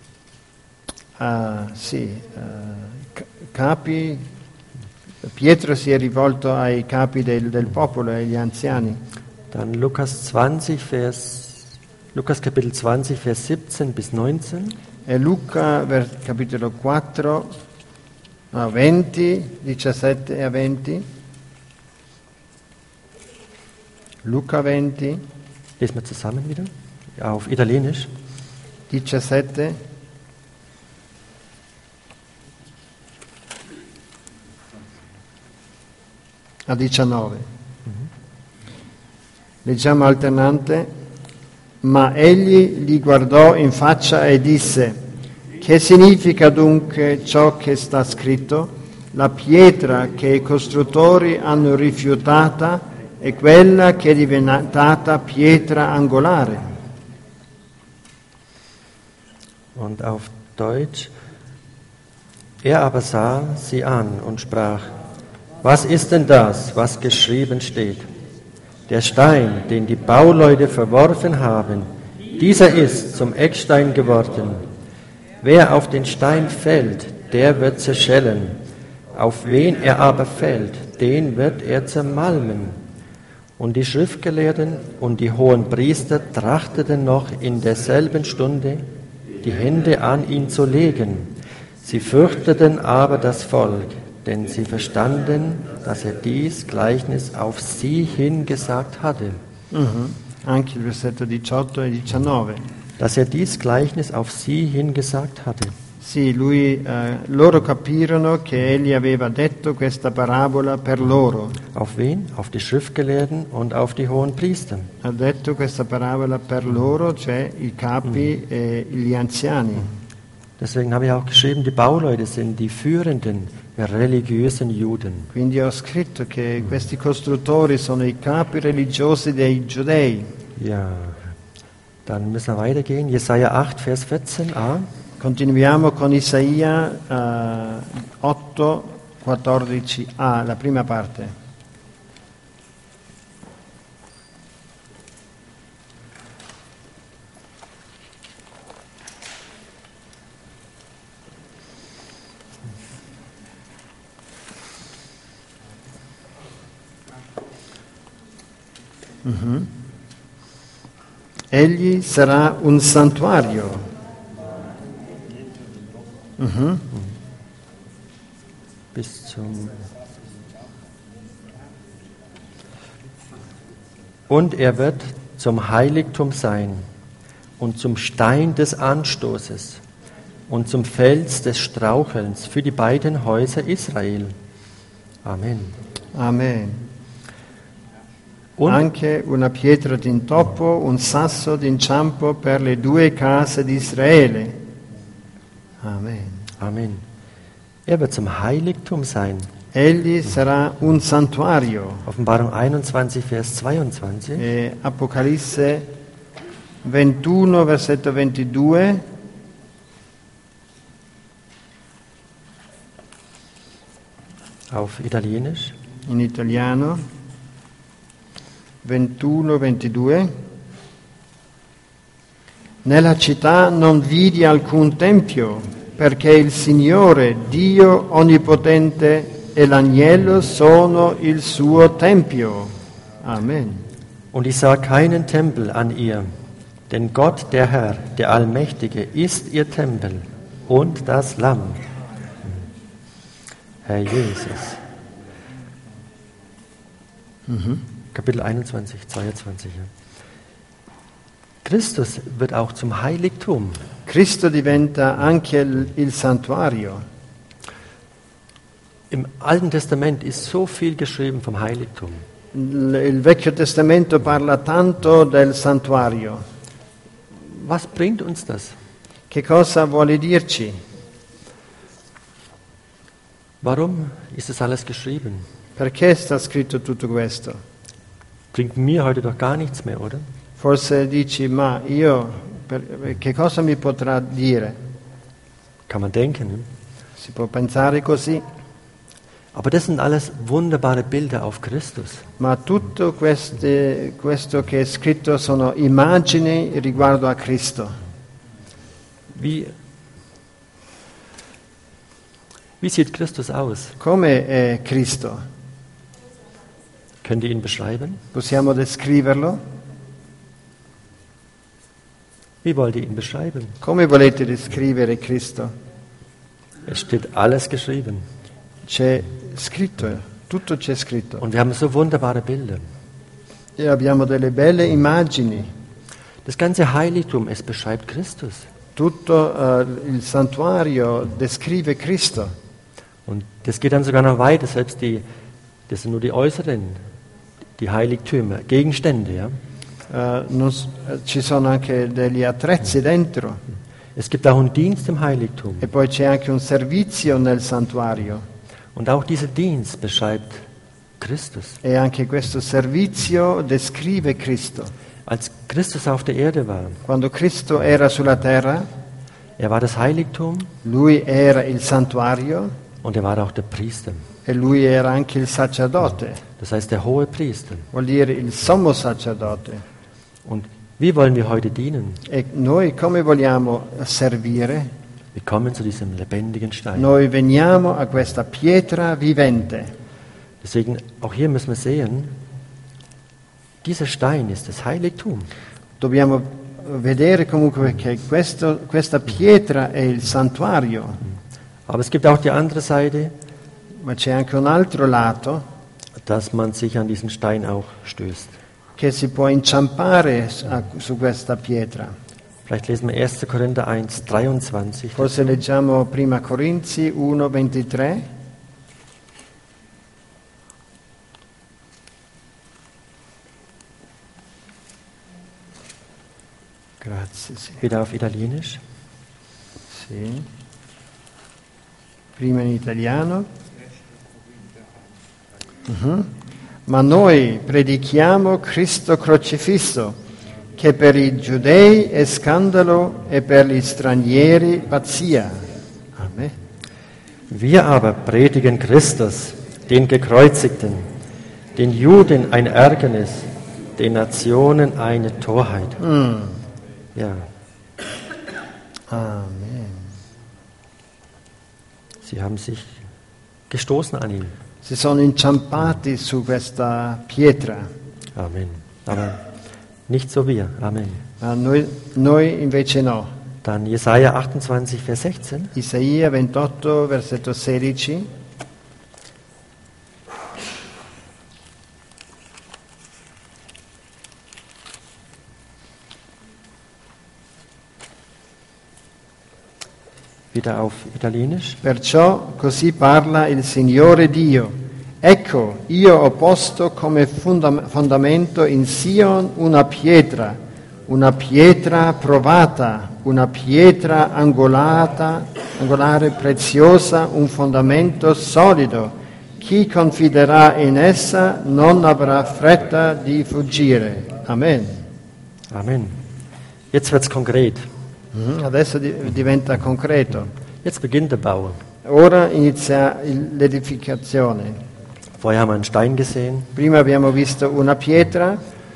ah, sì, eh, ca- capi, Pietro si è rivolto ai capi del, del popolo, agli anziani. dann Lukas zwanzig, Vers, Lukas Kapitel zwanzig, Vers siebzehn bis neunzehn, E Luca, ver- capitolo quattro, no, venti, diciassette a venti. Luca venti, lesen wir zusammen wieder, ja, auf Italienisch. diciassette. A diciannove. Leggiamo alternante. Ma egli li guardò in faccia e disse: che significa dunque ciò che sta scritto? La pietra che i costruttori hanno rifiutata è quella che è diventata pietra angolare. Und auf Deutsch, er aber sah sie an und sprach, was ist denn das, was geschrieben steht? Der Stein, den die Bauleute verworfen haben, dieser ist zum Eckstein geworden. Wer auf den Stein fällt, der wird zerschellen. Auf wen er aber fällt, den wird er zermalmen. Und die Schriftgelehrten und die hohen Priester trachteten noch in derselben Stunde, die Hände an ihn zu legen. Sie fürchteten aber das Volk, denn sie verstanden, dass er dies Gleichnis auf sie hingesagt hatte. Mhm. Anche il versetto diciotto e diciannove. Dass er dies Gleichnis auf sie hingesagt hatte. Sì, lui, eh, loro capirono che egli aveva detto questa parabola per loro. Auf wen? Auf die Schriftgelehrten und auf die hohen Priester. Ha detto questa parabola per loro, cioè i capi e gli anziani. Deswegen habe ich auch geschrieben, die Bauleute sind die führenden religiösen Juden. Quindi ho scritto che questi costruttori sono i capi religiosi dei giudei. Ja, dann müssen wir weitergehen. Jesaja acht, Vers vierzehn a. Continuiamo con Isaia uh, otto, quattordici a, la prima parte. Uh-huh. Egli sarà un santuario. Uh-huh. Bis zum Und er wird zum Heiligtum sein und zum Stein des Anstoßes und zum Fels des Strauchelns für die beiden Häuser Israel. Amen. Amen. Und Anche una pietra d'intoppo, un sasso d'inciampo per le due case di Israele. Amen. Amen. Er wird zum Heiligtum sein. Egli sarà un santuario. Offenbarung einundzwanzig, Vers zweiundzwanzig. E Apocalisse ventuno, versetto ventidue. Auf Italienisch. In italiano. ventuno ventidue. Nella città non vidi alcun tempio, perché il Signore, Dio Onnipotente, e l'agnello sono il suo tempio. Amen. Und ich sah keinen Tempel an ihr, denn Gott, der Herr, der Allmächtige, ist ihr Tempel und das Lamm. Herr Jesus. Mhm. Kapitel einundzwanzig, zweiundzwanzig. Ja. Christus wird auch zum Heiligtum. Cristo diventa anche il, il santuario. Im Alten Testament ist so viel geschrieben vom Heiligtum. Il, il Vecchio Testamento parla tanto del santuario. Was bringt uns das? Che cosa vuole dirci? Warum ist das alles geschrieben? Perché sta scritto tutto questo? Bringt mir heute doch gar nichts mehr, oder? Forse dici, ma io, per, che cosa mi potrà dire? Kann man denken. Ne? Si può pensare così. Aber das sind alles wunderbare Bilder auf Christus. Ma tutto queste, questo che è scritto sono immagini riguardo a Cristo. Wie, wie sieht Christus aus? Come è Cristo? Könnt ihr ihn beschreiben? Possiamo descriverlo? Wie wollt ihr ihn beschreiben? Come volete descrivere Cristo? Es steht alles geschrieben. C'è scritto, tutto c'è scritto. Und wir haben so wunderbare Bilder. E abbiamo delle belle immagini. Das ganze Heiligtum, es beschreibt Christus. Tutto uh, il santuario descrive Cristo. Und das geht dann sogar noch weiter, selbst die, das sind nur die äußeren, die Heiligtümer, Gegenstände. Ja? Uh, non, ci sono anche degli attrezzi dentro. Es gibt auch einen Dienst im Heiligtum. E poi c'è anche un servizio nel santuario. Und auch dieser Dienst beschreibt Christus. E anche questo servizio descrive Cristo. Als Christus auf der Erde war, Quando Cristo era sulla terra, er war das Heiligtum lui era il santuario und er war auch der Priester. e lui era anche il sacerdote, Das heißt der hohe Priester. vuol dire il sommo sacerdote. Und wie wollen wir heute dienen? E noi come vogliamo servire? Wir kommen zu diesem lebendigen Stein. Noi veniamo a questa pietra vivente. Deswegen, auch hier müssen wir sehen, dieser Stein ist das Heiligtum. Dobbiamo vedere comunque che questo, questa pietra è il santuario, Aber es gibt auch die andere Seite, ma c'è anche un altro lato dass man sich an diesen Stein auch stößt. che si può inciampare a- su questa pietra. Vielleicht lesen wir erster Korinther eins, dreiundzwanzig. Forse leggiamo prima Corinzi uno ventitré. Grazie, sì. Wieder auf Italienisch. Sì. Prima in italiano. Mhm. Ma noi predichiamo Cristo crocifisso, che per i giudei è scandalo e per gli stranieri pazzia. Amen. Wir aber predigen Christus, den Gekreuzigten, den Juden ein Ärgernis, den Nationen eine Torheit. Mm. Ja, Amen. sie haben sich gestoßen an ihn. Si sono inciampati su questa pietra, Amen. Aber nicht so wir. Amen. ma noi, noi invece no. Dann Jesaja achtundzwanzig, Vers sechzehn. Isaia ventotto, versetto sedici. Wieder auf Italienisch. Perciò così parla il Signore Dio. Ecco, io ho posto come fondam- fondamento in Sion una pietra, una pietra provata, una pietra angolata, angolare preziosa, un fondamento solido. Chi confiderà in essa non avrà fretta di fuggire. Amen. Amen. Jetzt wird's konkret. Mhm, adesso di- diventa concreto. Jetzt beginnt der Bau. Ora inizia il- l'edificazione. Vorher haben wir einen Stein gesehen, Prima abbiamo visto una pietra,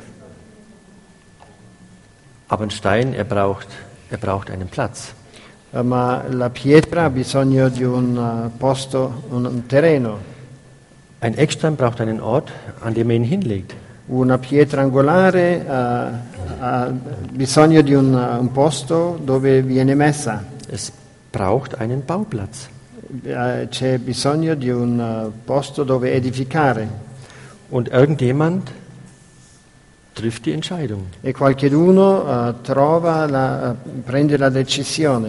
aber ein Stein, er braucht, er braucht einen Platz. eh, ma la pietra ha bisogno di un eh, posto, un, un terreno. Ein Eckstein braucht einen Ort, an dem er ihn hinlegt. Una pietra angolare eh, ha bisogno di un, eh, un posto dove viene messa. Es braucht einen Bauplatz. Eh, C'è bisogno di un eh, posto dove edificare. Und irgendjemand trifft die Entscheidung. E qualcheduno eh, trova la, eh, prende la decisione.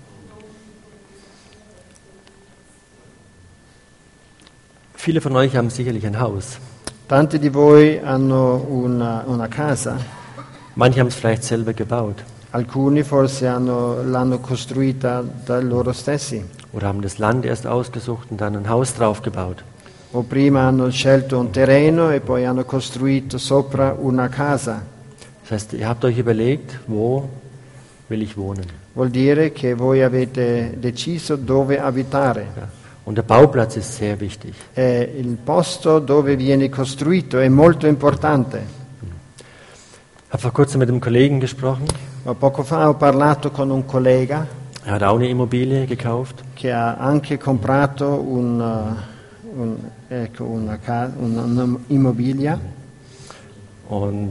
Viele von euch haben sicherlich ein Haus. Tanti di voi hanno una, una casa, Manche haben es vielleicht selber gebaut alcuni forse hanno- l'hanno costruita da loro stessi, oder haben das Land erst ausgesucht und dann ein Haus drauf gebaut. o prima hanno scelto un terreno e poi hanno costruito sopra una casa. Das heißt, ihr habt euch überlegt, wo will ich wohnen? Vuol dire che voi avete deciso dove abitare. Ja. Und der Bauplatz ist sehr wichtig. E il posto dove viene costruito è molto importante. Ich habe vor kurzem mit einem Kollegen gesprochen. Ma poco fa ho parlato con un collega Er hat auch eine Immobilie gekauft. che ha anche comprato un, uh, un- ecco, una ca- un- un'immobilia, Und,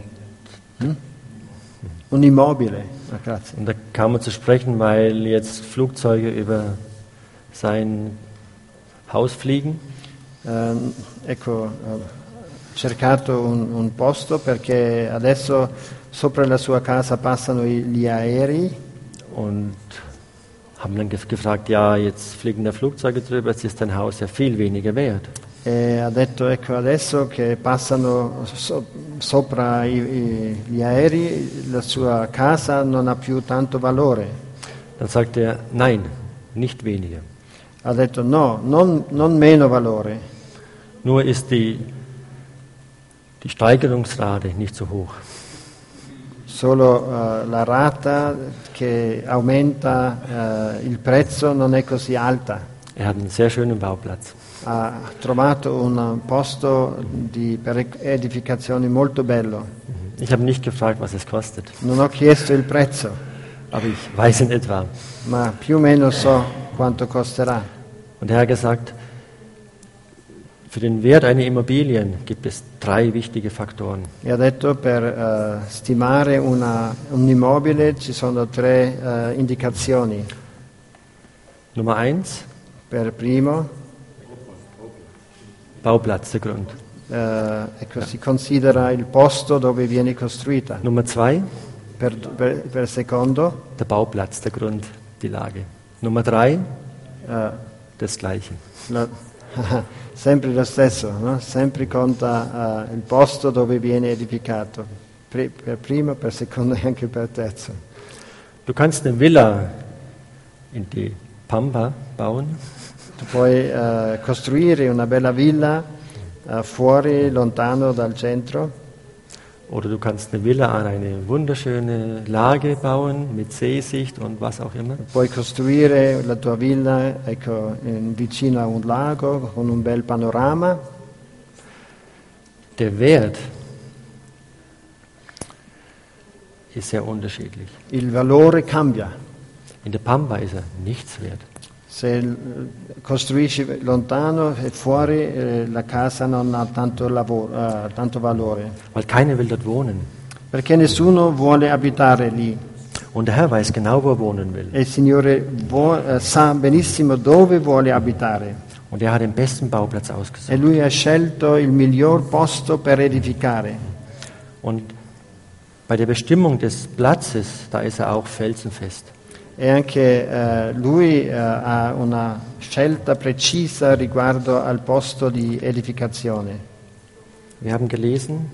un immobile. Ah, grazie. und da kam er zu sprechen, weil jetzt Flugzeuge über sein Haus fliegen. Ehm, ecco, ho cercato un, un posto perché adesso sopra la sua casa passano i- gli aerei Und haben dann gef- gefragt, ja, jetzt fliegen da Flugzeuge drüber, jetzt ist dein Haus ja viel weniger wert. e ha detto ecco adesso che passano so- sopra i- i- gli aerei la sua casa non ha più tanto valore. Dann sagt er, nein, nicht weniger. Ha detto no, non, non meno valore, Nur ist die, die Steigerungsrate nicht so hoch. solo eh, la rata che aumenta eh, il prezzo non è così alta. Er hat einen sehr schönen Bauplatz. Ha trovato un posto di, per edificazioni molto bello. Ich habe nicht gefragt, was es kostet, Non ho chiesto il prezzo, aber ich weiß in etwa. ma più o meno so quanto costerà. Und er hat gesagt, für den Wert einer Immobilie gibt es drei wichtige Faktoren. E ha detto per eh, stimare una- un immobile ci sono tre eh, indicazioni. Nummer eins, Per primo, Bauplatz, der Grund. eh, ecco, si considera il posto dove viene costruita. Nummer zwei, Per, per- per secondo, der Bauplatz, der Grund, die Lage. Nummer drei, eh, das Gleiche. la- sempre lo stesso, no? Sempre conta eh, il posto dove viene edificato. Pri- per primo, per secondo e anche per terzo. Du kannst eine Villa in die Pampa bauen, Tu puoi eh, costruire una bella villa eh, fuori, lontano dal centro, Oder du kannst eine Villa an eine wunderschöne Lage bauen mit Seesicht und was auch immer. Puoi costruire la tua villa, ecco, in- vicino a un lago con un bel panorama. Der Wert ist sehr unterschiedlich. Il valore cambia. In der Pampa ist er nichts wert. Se eh, costruisci lontano e fuori, eh, la casa non ha tanto, lavoro, eh, tanto valore, Weil keiner will dort wohnen. perché nessuno vuole abitare lì. Und der Herr weiß genau, wo er wohnen will. E il Signore vuo- eh, sa benissimo dove vuole abitare. Und er hat den besten Bauplatz E ausgesucht. Lui ha scelto il miglior posto per edificare. Und bei der Bestimmung des Platzes, da ist er auch felsenfest. E anche eh, Lui eh, ha una scelta precisa riguardo al posto di edificazione. Wir haben gelesen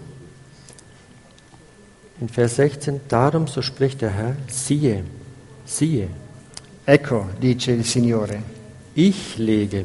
in Vers sechzehn, darum, so spricht der Herr, siehe, siehe, Ecco, dice il Signore, ich lege.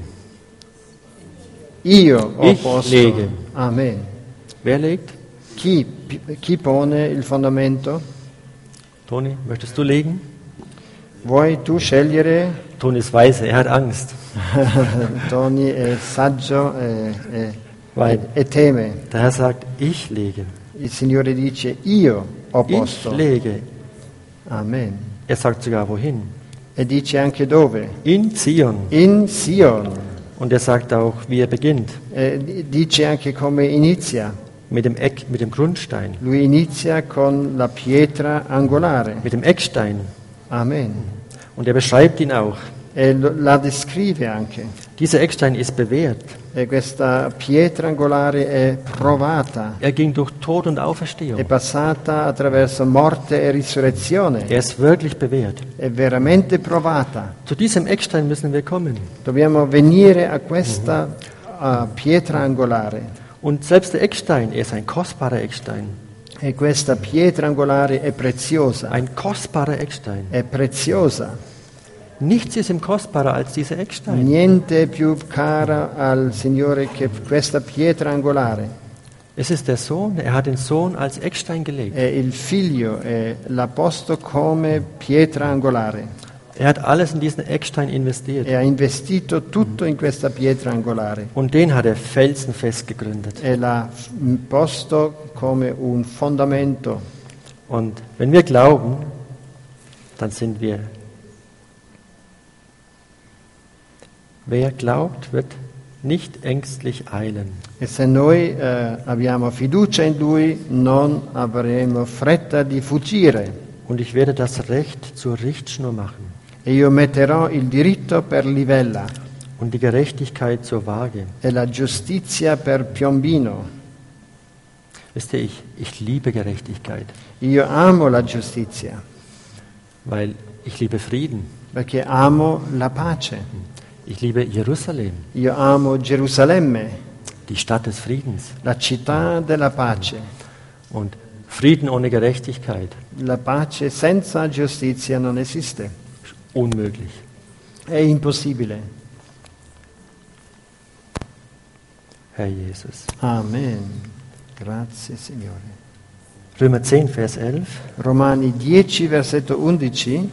io ho Ich posto. lege. Amen. Wer legt? Chi, chi pone il fondamento? Toni, möchtest du legen? Vuoi tu scegliere? Toni ist weise, er hat Angst. Tony è saggio e, e- Weil e teme. der Herr sagt, ich lege. Il Signore dice io ho Ich posto. lege. Amen. Er sagt sogar wohin. E dice anche dove? In Zion. In Sion. Und er sagt auch, wie er beginnt. E di- dice anche come inizia. Mit dem Eck, mit dem Grundstein, Lui inizia con la pietra angolare. mit dem Eckstein. Amen. Und er beschreibt ihn auch. E lo- la descrive anche. Dieser Eckstein ist bewährt. E questa pietra angolare è provata, Er ging durch Tod und è Auferstehung. passata attraverso morte e risurrezione, Er ist wirklich bewährt. è veramente provata. Zu diesem Eckstein müssen wir kommen. Dobbiamo venire a questa uh, pietra angolare. Und selbst der Eckstein, er ist ein kostbarer Eckstein. E questa pietra angolare è preziosa, Ein kostbarer Eckstein. è preziosa. Nichts ist ihm kostbarer als dieser Eckstein. Niente è più cara al Signore che questa pietra angolare. Es ist der Sohn, er hat den Sohn als Eckstein gelegt. È il figlio e l'ha posto come pietra angolare. Er hat alles in diesen Eckstein investiert. E ha investito tutto in questa pietra angolare. Und den hat er felsenfest gegründet. E l'ha f- posto come un fondamento. Und wenn wir glauben, dann sind wir. Wer glaubt, wird nicht ängstlich eilen. E se noi eh, abbiamo fiducia in Lui, non avremo fretta di fuggire. Und ich werde das Recht zur Richtschnur machen E io metterò il diritto per livella und die Gerechtigkeit zur Waage. e la giustizia per piombino. Wisst ihr, ich, ich liebe Gerechtigkeit, Io amo la giustizia, weil ich liebe Frieden. perché amo la pace. Ich liebe Jerusalem, Io amo Gerusalemme, die Stadt des Friedens. la città della pace. Und Frieden ohne Gerechtigkeit, La pace senza giustizia non esiste. unmöglich. È impossibile. Herr Jesus. Amen. Grazie Signore. Römer zehn, Vers elf. Romani dieci, versetto undici.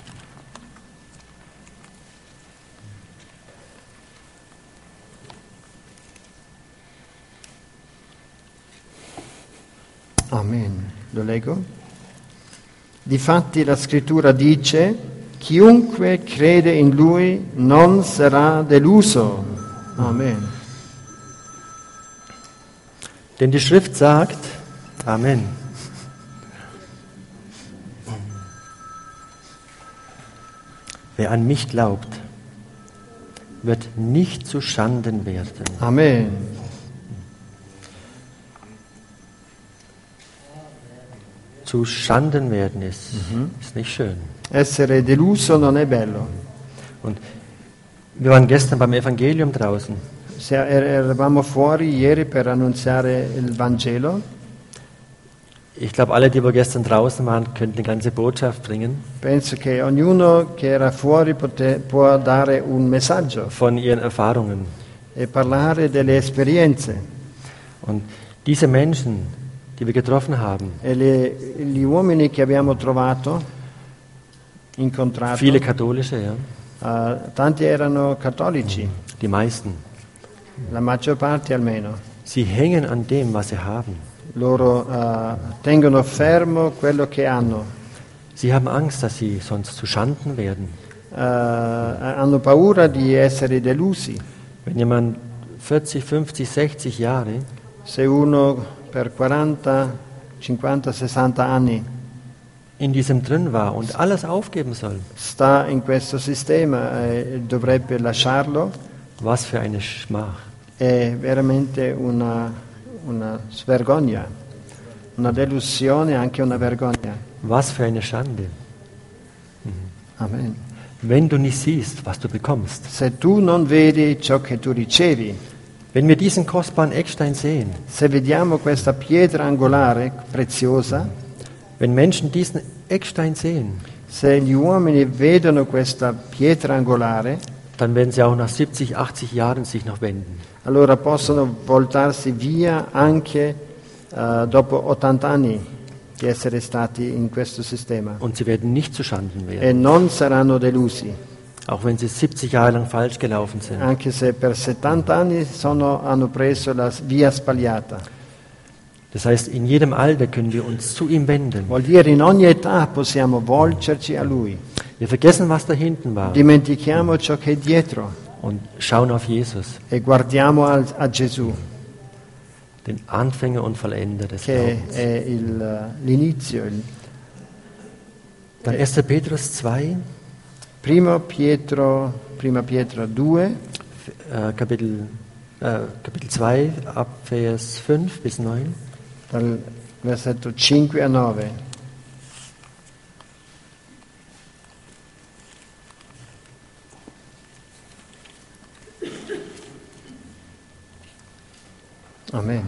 Amen. Lo leggo. Difatti la scrittura dice: chiunque crede in lui non sarà deluso. Amen. Denn die Schrift sagt, Amen. Wer an mich glaubt, wird nicht zu Schanden werden. Amen. Zu Schanden werden ist, ist nicht schön. Essere deluso non è bello. Und wir waren gestern beim Evangelium draußen. Se er- eravamo fuori ieri per annunziare il Vangelo, Ich glaube, alle, die wir gestern draußen waren, könnten eine ganze Botschaft bringen penso che ognuno che era fuori pote- può dare un messaggio von ihren Erfahrungen. e parlare delle esperienze. Und diese Menschen, die wir getroffen haben. E le, gli uomini che abbiamo trovato, incontrato, Viele katholische, ja. eh, tanti erano cattolici, Die meisten. la maggior parte almeno. Sie hängen an dem, was sie haben. Loro eh, tengono fermo quello che hanno, Sie haben Angst, dass sie sonst zu Schanden werden. eh, hanno paura di essere delusi. Wenn jemand vierzig, fünfzig, sechzig Jahre Se uno per quaranta, cinquanta, sessanta anni in diesem drin war und alles aufgeben soll, sta in questo sistema e dovrebbe lasciarlo, was für eine Schmach. è veramente una, una vergogna, una delusione, anche una vergogna. Was für eine Schande. Amen. Wenn du nicht siehst, was du bekommst. Se tu non vedi ciò che tu ricevi, Wenn wir diesen kostbaren Eckstein sehen, se vediamo questa pietra angolare preziosa, wenn Menschen diesen Eckstein sehen, se gli uomini vedono questa pietra angolare, dann werden sie auch nach siebzig, achtzig Jahren sich noch wenden. allora possono voltarsi via anche eh, dopo ottanta anni di essere stati in questo sistema Und sie werden nicht zu Schanden e werden, non saranno delusi, auch wenn sie siebzig Jahre lang falsch gelaufen sind. anche se per settanta anni sono, hanno preso la via sbagliata. Das heißt, in jedem Alter können wir uns zu ihm wenden. Vuol dire in ogni età possiamo volgerci a Lui, Wir vergessen, was da hinten war dimentichiamo ciò che è dietro und schauen auf Jesus, e guardiamo al- a Gesù, den Anfänger und Vollender des che Glaubens. è il- l'inizio. Il, Dann erster Petrus zwei, primo Pietro, prima Pietro due, äh, Kapitel, äh, Kapitel zwei, ab Vers fünf bis neun. dal versetto cinque a nove. Amen.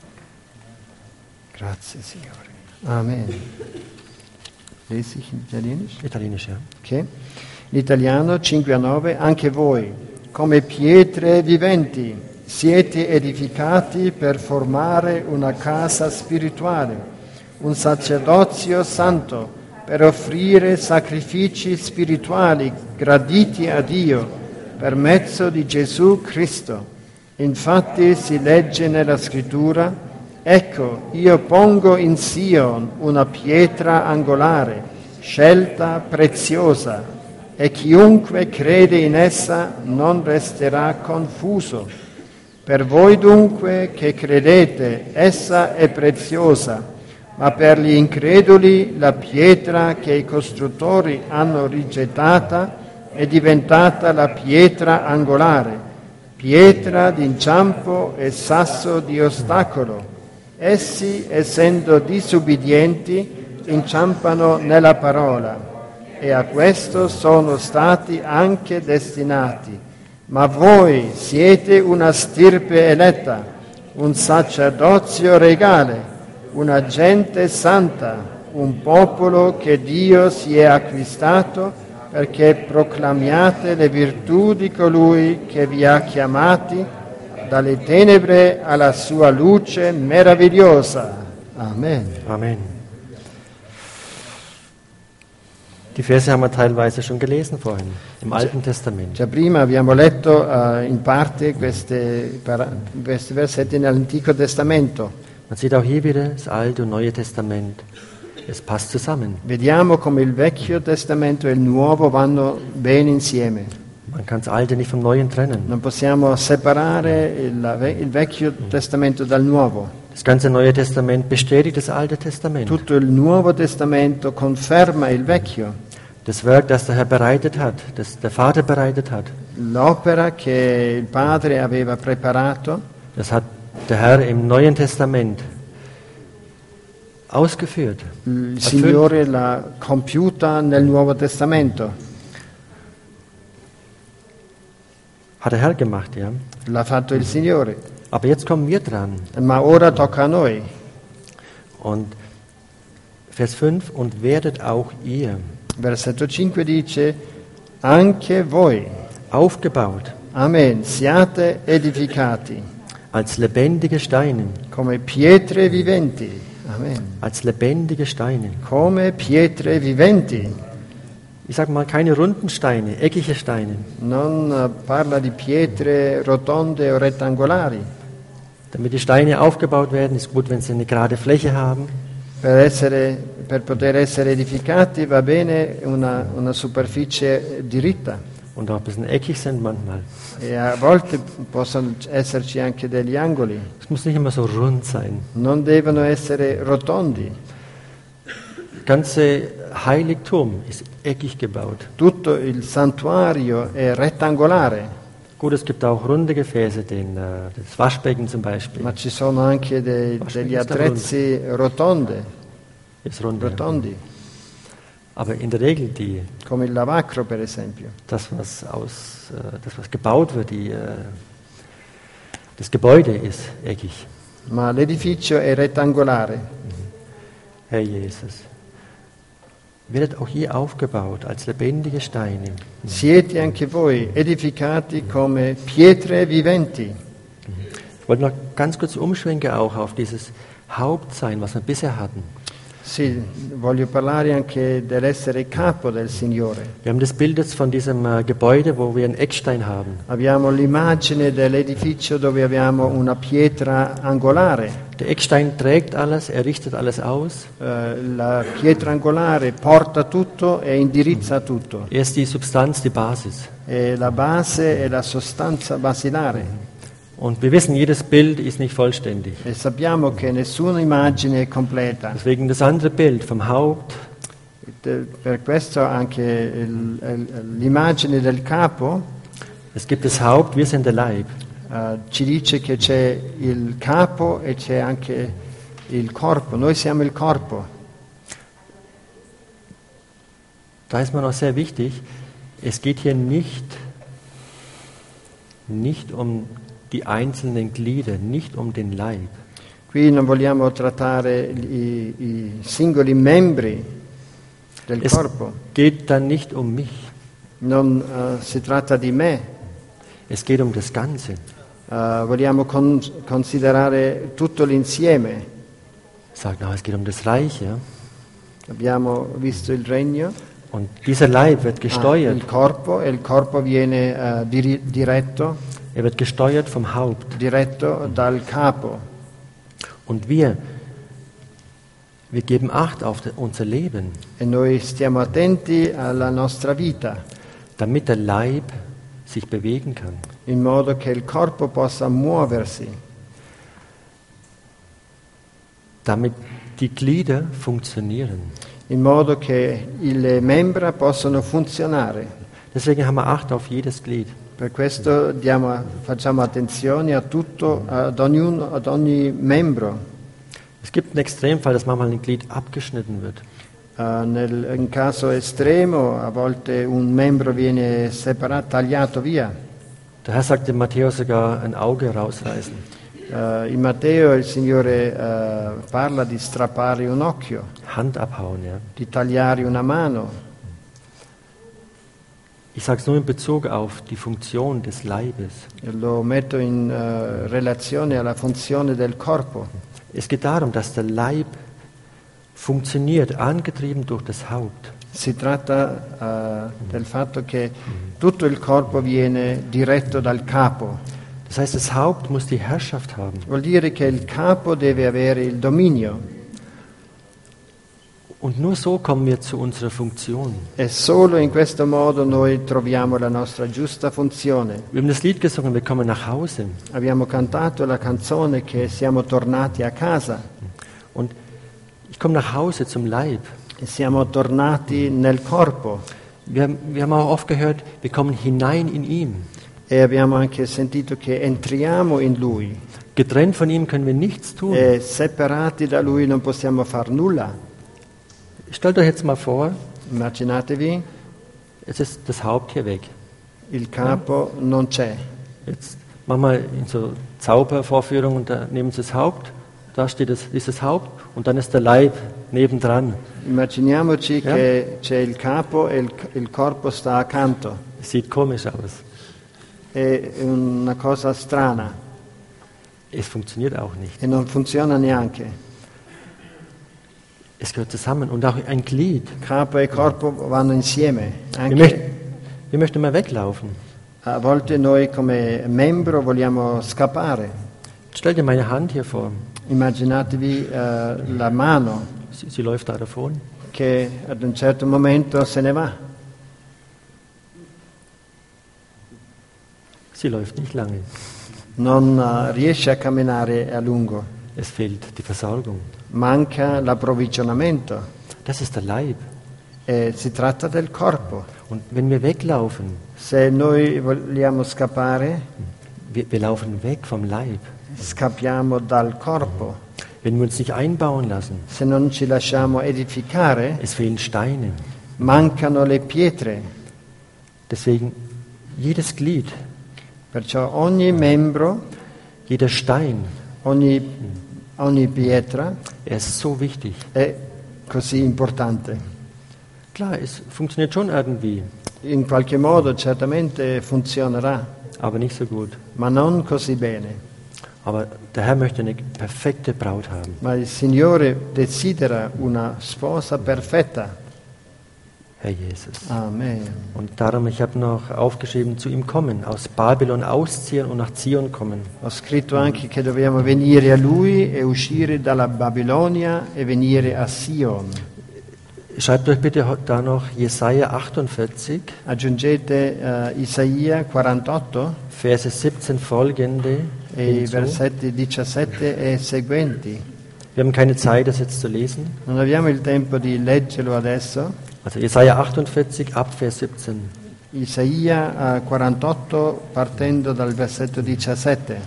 Grazie Signore. Amen. Lesi in italianisch? Italienisch, ja. Ok. L'italiano cinque a nove, anche voi, come pietre viventi, siete edificati per formare una casa spirituale, un sacerdozio santo, per offrire sacrifici spirituali graditi a Dio per mezzo di Gesù Cristo. Infatti si legge nella scrittura: ecco, io pongo in Sion una pietra angolare, scelta preziosa, e chiunque crede in essa non resterà confuso. Per voi dunque che credete, essa è preziosa, ma per gli increduli la pietra che i costruttori hanno rigettata è diventata la pietra angolare, pietra d'inciampo e sasso di ostacolo. Essi, essendo disubbidienti, inciampano nella parola, e a questo sono stati anche destinati. Ma voi siete una stirpe eletta, un sacerdozio regale, una gente santa, un popolo che Dio si è acquistato, perché proclamiate le virtù di colui che vi ha chiamati dalle tenebre alla sua luce meravigliosa. Amen. Amen. Die Verse haben wir teilweise schon gelesen vorhin, im Alten Testament. Già prima abbiamo letto uh, in parte queste, para- questi versetti nell'Antico Testamento. Man sieht auch hier wieder das Alte und Neue Testament. Es passt zusammen. Vediamo come il Vecchio Testamento e il Nuovo vanno bene insieme. Man kann das Alte nicht vom Neuen trennen. Non possiamo separare il, il Vecchio Testamento dal Nuovo. Das ganze Neue Testament bestätigt das Alte Testament. Tutto il Nuovo Testamento conferma il Vecchio. Das Werk, das der Herr bereitet hat, das der Vater bereitet hat, L'opera che il Padre aveva preparato, das hat der Herr im Neuen Testament ausgeführt. il Signore l'ha compiuta nel Nuovo Testamento. Hat der Herr gemacht, ja. L'ha fatto il Signore. Aber jetzt kommen wir dran. Ma ora tocca a noi. Und Vers fünf, und werdet auch ihr Versetto cinque dice: anche voi, aufgebaut amen, siate edificati als lebendige Steine come pietre viventi, Amen. als lebendige Steine. Come pietre viventi. Ich sage mal, keine runden Steine, eckige Steine. Non eh, parla di pietre rotonde o rettangolari. Damit die Steine aufgebaut werden, ist gut, wenn sie eine gerade Fläche haben. Per, essere, per poter essere edificati va bene una, una superficie diritta. Und auch ein bisschen eckig sind manchmal. E a volte possono esserci anche degli angoli. Es muss nicht immer so rund sein. Non devono essere rotondi. Das ganze Heiligtum ist eckig gebaut. Tutto il santuario è rettangolare. Gut, es gibt auch runde Gefäße, den, äh, das Waschbecken zum Beispiel. Ma ci sono anche dei- degli attrezzi rotonde, Ist rund. Ja. rotondi, Aber in der Regel die, come il lavacro per esempio. das, was aus, äh, das, was gebaut wird, die, äh, das Gebäude ist eckig. Ma l'edificio è rettangolare. Herr Jesus, werdet auch hier aufgebaut als lebendige Steine. Siete anche voi edificati come pietre viventi. Ich wollte noch ganz kurz umschwenken auch auf dieses Hauptsein, was wir bisher hatten. Sì, voglio parlare anche dell'essere capo del Signore. Wir haben das Bild jetzt von diesem äh, Gebäude, wo wir einen Eckstein haben. Abbiamo l'immagine dell'edificio dove abbiamo una pietra angolare. Der Eckstein trägt alles, er richtet alles aus. Eh, la pietra angolare porta tutto e indirizza tutto. Er ist die Substanz, die Basis. È la base e la sostanza basilare. Und wir wissen, jedes Bild ist nicht vollständig. E sappiamo che nessuna immagine è completa. Deswegen das andere Bild vom Haupt, Eh, Per questo anche il- il- l'immagine del capo es gibt das Haupt, wir sind der Leib. eh, ci dice che c'è il capo e c'è anche il corpo. Noi siamo il corpo. Da ist mir noch sehr wichtig, es geht hier nicht, nicht um die einzelnen Glieder, nicht um den Leib. Qui non vogliamo trattare i, i singoli membri del Es corpo. geht dann nicht um mich, Non eh, si tratta di me. es geht um das Ganze. Eh, vogliamo con- considerare tutto l'insieme. Sagt, no, es geht um das Reich, ja. Abbiamo visto il regno, Und dieser Leib wird ah, gesteuert. il corpo, e il corpo viene eh, diri- diretto, Er wird gesteuert vom Haupt. diretto dal capo. Und wir, wir geben Acht auf de- unser Leben, E noi stiamo attenti alla nostra vita, damit der Leib sich bewegen kann. in modo che il corpo possa muoversi, Damit die Glieder funktionieren. in modo che le membra possano funzionare. Deswegen haben wir Acht auf jedes Glied. Per questo diamo- facciamo attenzione a tutto, ad, ognuno, ad ogni membro. Es gibt einen Extremfall, dass manchmal ein Glied abgeschnitten wird. Eh, nel, in caso estremo, a volte un membro viene separato, tagliato via. Der Herr sagt in Matthäus sogar, ein Auge rausreißen. Eh, in Matteo il Signore eh, parla di strappare un occhio, Hand abhauen, ja. di tagliare una mano. Ich sage es nur in Bezug auf die Funktion des Leibes. Lo metto in eh, relazione alla funzione del corpo. Es geht darum, dass der Leib funktioniert, angetrieben durch das Haupt. Si tratta eh, del fatto che tutto il corpo viene diretto dal capo. Das heißt, das Haupt muss die Herrschaft haben. Vuol dire che il capo deve avere il dominio. Und nur so kommen wir zu unserer Funktion. E solo in questo modo noi troviamo la nostra giusta funzione. Wir haben das Lied gesungen, wir kommen nach Hause. Abbiamo cantato la canzone che siamo tornati a casa Und ich komme nach Hause zum Leib. e siamo tornati nel corpo. Wir haben, wir haben auch oft gehört, wir kommen hinein in ihm. E abbiamo anche sentito che entriamo in Lui Getrennt von ihm können wir nichts tun. e separati da Lui non possiamo far nulla. Stellt euch jetzt mal vor, Immaginatevi, jetzt ist das Haupt hier weg. il capo non c'è. Jetzt machen wir in so Zaubervorführungen, da nehmen Sie das Haupt, da steht das, dieses Haupt und dann ist der Leib nebendran. Immaginiamoci Ja. che c'è il capo e il, il corpo sta accanto. Sieht komisch aus. È una cosa strana Es funktioniert auch nicht. e non funziona neanche. Es gehört zusammen und auch ein Glied. Capo e corpo vanno insieme. Wir, Anche, möchten, wir möchten immer weglaufen. a volte noi come membro vogliamo scappare. Stell dir meine Hand hier vor. Immaginatevi eh, la mano Sie, sie läuft da davon. che ad un certo momento se ne va. Sie läuft nicht lange. Non eh, riesce a camminare a lungo. Es fehlt die Versorgung. Manca l'approvvigionamento. Das ist der Leib. E si tratta del corpo. Und wenn wir weglaufen, Se noi vogliamo scappare, wir, wir laufen weg vom Leib. scappiamo dal corpo. Wenn wir uns nicht einbauen lassen, Se non ci lasciamo edificare, es fehlen Steine. mancano le pietre. Deswegen jedes Glied, Perciò ogni membro, jeder Stein, ogni, ogni pietra er ist so wichtig. è così importante. Klar, es funktioniert schon irgendwie, In qualche modo certamente funzionerà, aber nicht so gut. ma non così bene. Aber der Herr möchte eine perfekte Braut haben. Ma il Signore desidera una sposa perfetta. Herr Jesus. Amen. Und darum, ich habe noch aufgeschrieben, zu ihm kommen, aus Babylon ausziehen und nach Zion kommen. Ho scritto anche che dobbiamo venire a Lui e uscire dalla Babilonia e venire a Sion. Schreibt euch bitte da noch Jesaja achtundvierzig, Aggiungete eh, Isaia quarantotto Verse siebzehn folgende e i hinzu. versetti diciassette e seguenti. Wir haben keine Zeit, das jetzt zu lesen. Non abbiamo il tempo di leggerlo adesso. Also Jesaja achtundvierzig ab Vers siebzehn. Isaia eh, quarantotto partendo dal versetto diciassette.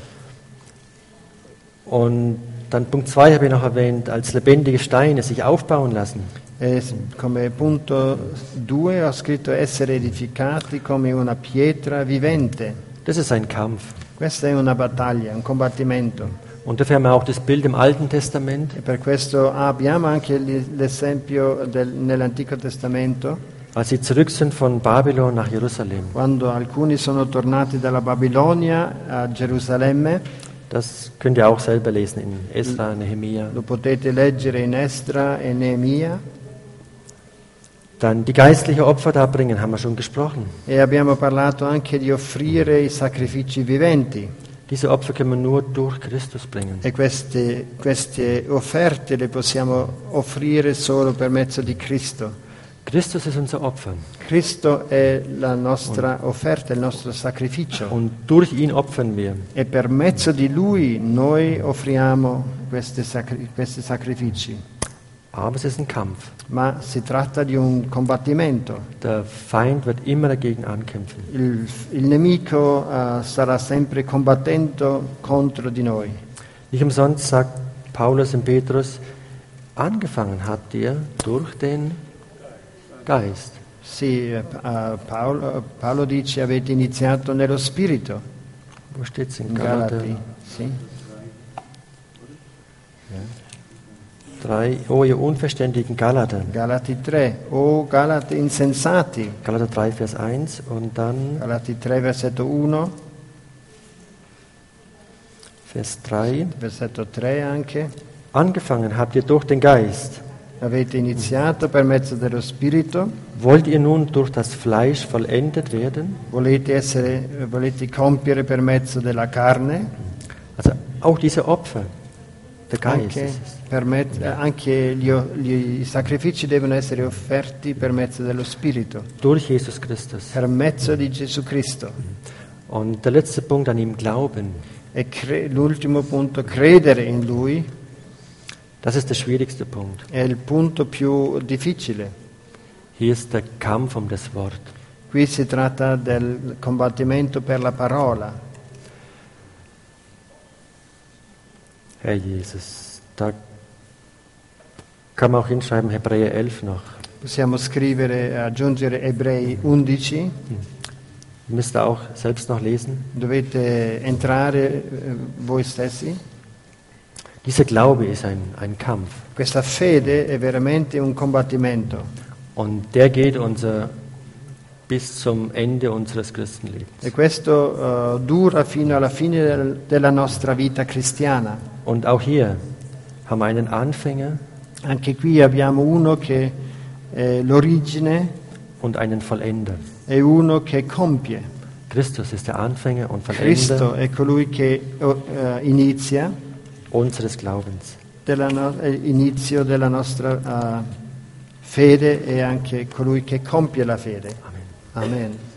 Und dann Punkt zwei habe ich noch erwähnt, als lebendige Steine sich aufbauen lassen. E s- come punto due ho scritto essere edificati come una pietra vivente. Das ist ein Kampf. Questa è una battaglia, un combattimento. Und dafür haben wir auch das Bild im Alten Testament, E per questo abbiamo anche l- l'esempio del- nell'Antico Testamento, als sie zurück sind von Babylon nach Jerusalem. quando alcuni sono tornati dalla Babilonia a Gerusalemme. Das könnt ihr auch selber lesen in Esra, Nehemia. Lo potete leggere in Esdra e Neemia. Dann die geistliche Opfer darbringen, haben wir schon gesprochen. E abbiamo parlato anche di offrire i sacrifici viventi. Diese Opfer können wir nur durch Christus bringen. E queste, queste offerte le possiamo offrire solo per mezzo di Cristo. Christus ist unser Opfer. Cristo è la nostra offerta, il nostro sacrificio. Und durch ihn opfern wir. E per mezzo di Lui noi offriamo queste sacri- questi sacrifici. Aber es ist ein Kampf. Ma si tratta di un combattimento. Der Feind wird immer dagegen ankämpfen. Il, il nemico eh, starà sempre combattendo contro di noi. Nicht umsonst sagt Paulus in Petrus, angefangen habt ihr durch den Geist. Sì, eh, Paolo, Paolo dice avete iniziato nello Spirito. Wo steht es in In Galater Galati. Sì. drei? Oh, ihr unverständigen Galater. Galati tre. O Galati insensati. Galater drei, Vers eins und dann Galati tre, versetto uno, Vers drei. versetto tre anche. Angefangen habt ihr durch den Geist. Avete iniziato per mezzo dello Spirito. Wollt ihr nun durch das Fleisch vollendet werden? Volete, essere, volete compiere per mezzo della carne. Also auch diese Opfer, der Geist. Anche, ist es. per mezzo- eh, anche gli, o- gli- i sacrifici devono essere offerti per mezzo dello Spirito. Durch Jesus Christus. Per mezzo di Gesù Cristo. Und der letzte Punkt, an ihm glauben. E cre- l'ultimo punto, credere in Lui, Das ist der schwierigste Punkt. è il punto più difficile. Hier ist der Kampf um das Wort. Qui si tratta del combattimento per la parola. Herr Jesus, da kann man auch hinschreiben, Hebräer elf noch. Possiamo scrivere, aggiungere Ebrei undici, Ihr müsst ihr auch selbst noch lesen. dovete entrare eh, voi stessi. Dieser Glaube ist ein, ein Kampf. Questa fede è veramente un combattimento Und der geht unser, bis zum Ende unseres Christenlebens. e questo eh, dura fino alla fine del- della nostra vita cristiana. Und auch hier haben wir einen Anfänger Anche qui abbiamo uno che è l'origine und einen Vollender. e uno che compie. Christus ist der Anfänger und Cristo Vollender è colui che uh, inizia, unseres Glaubens. della no- è l'inizio della nostra uh, fede e anche colui che compie la fede. Amen. Amen.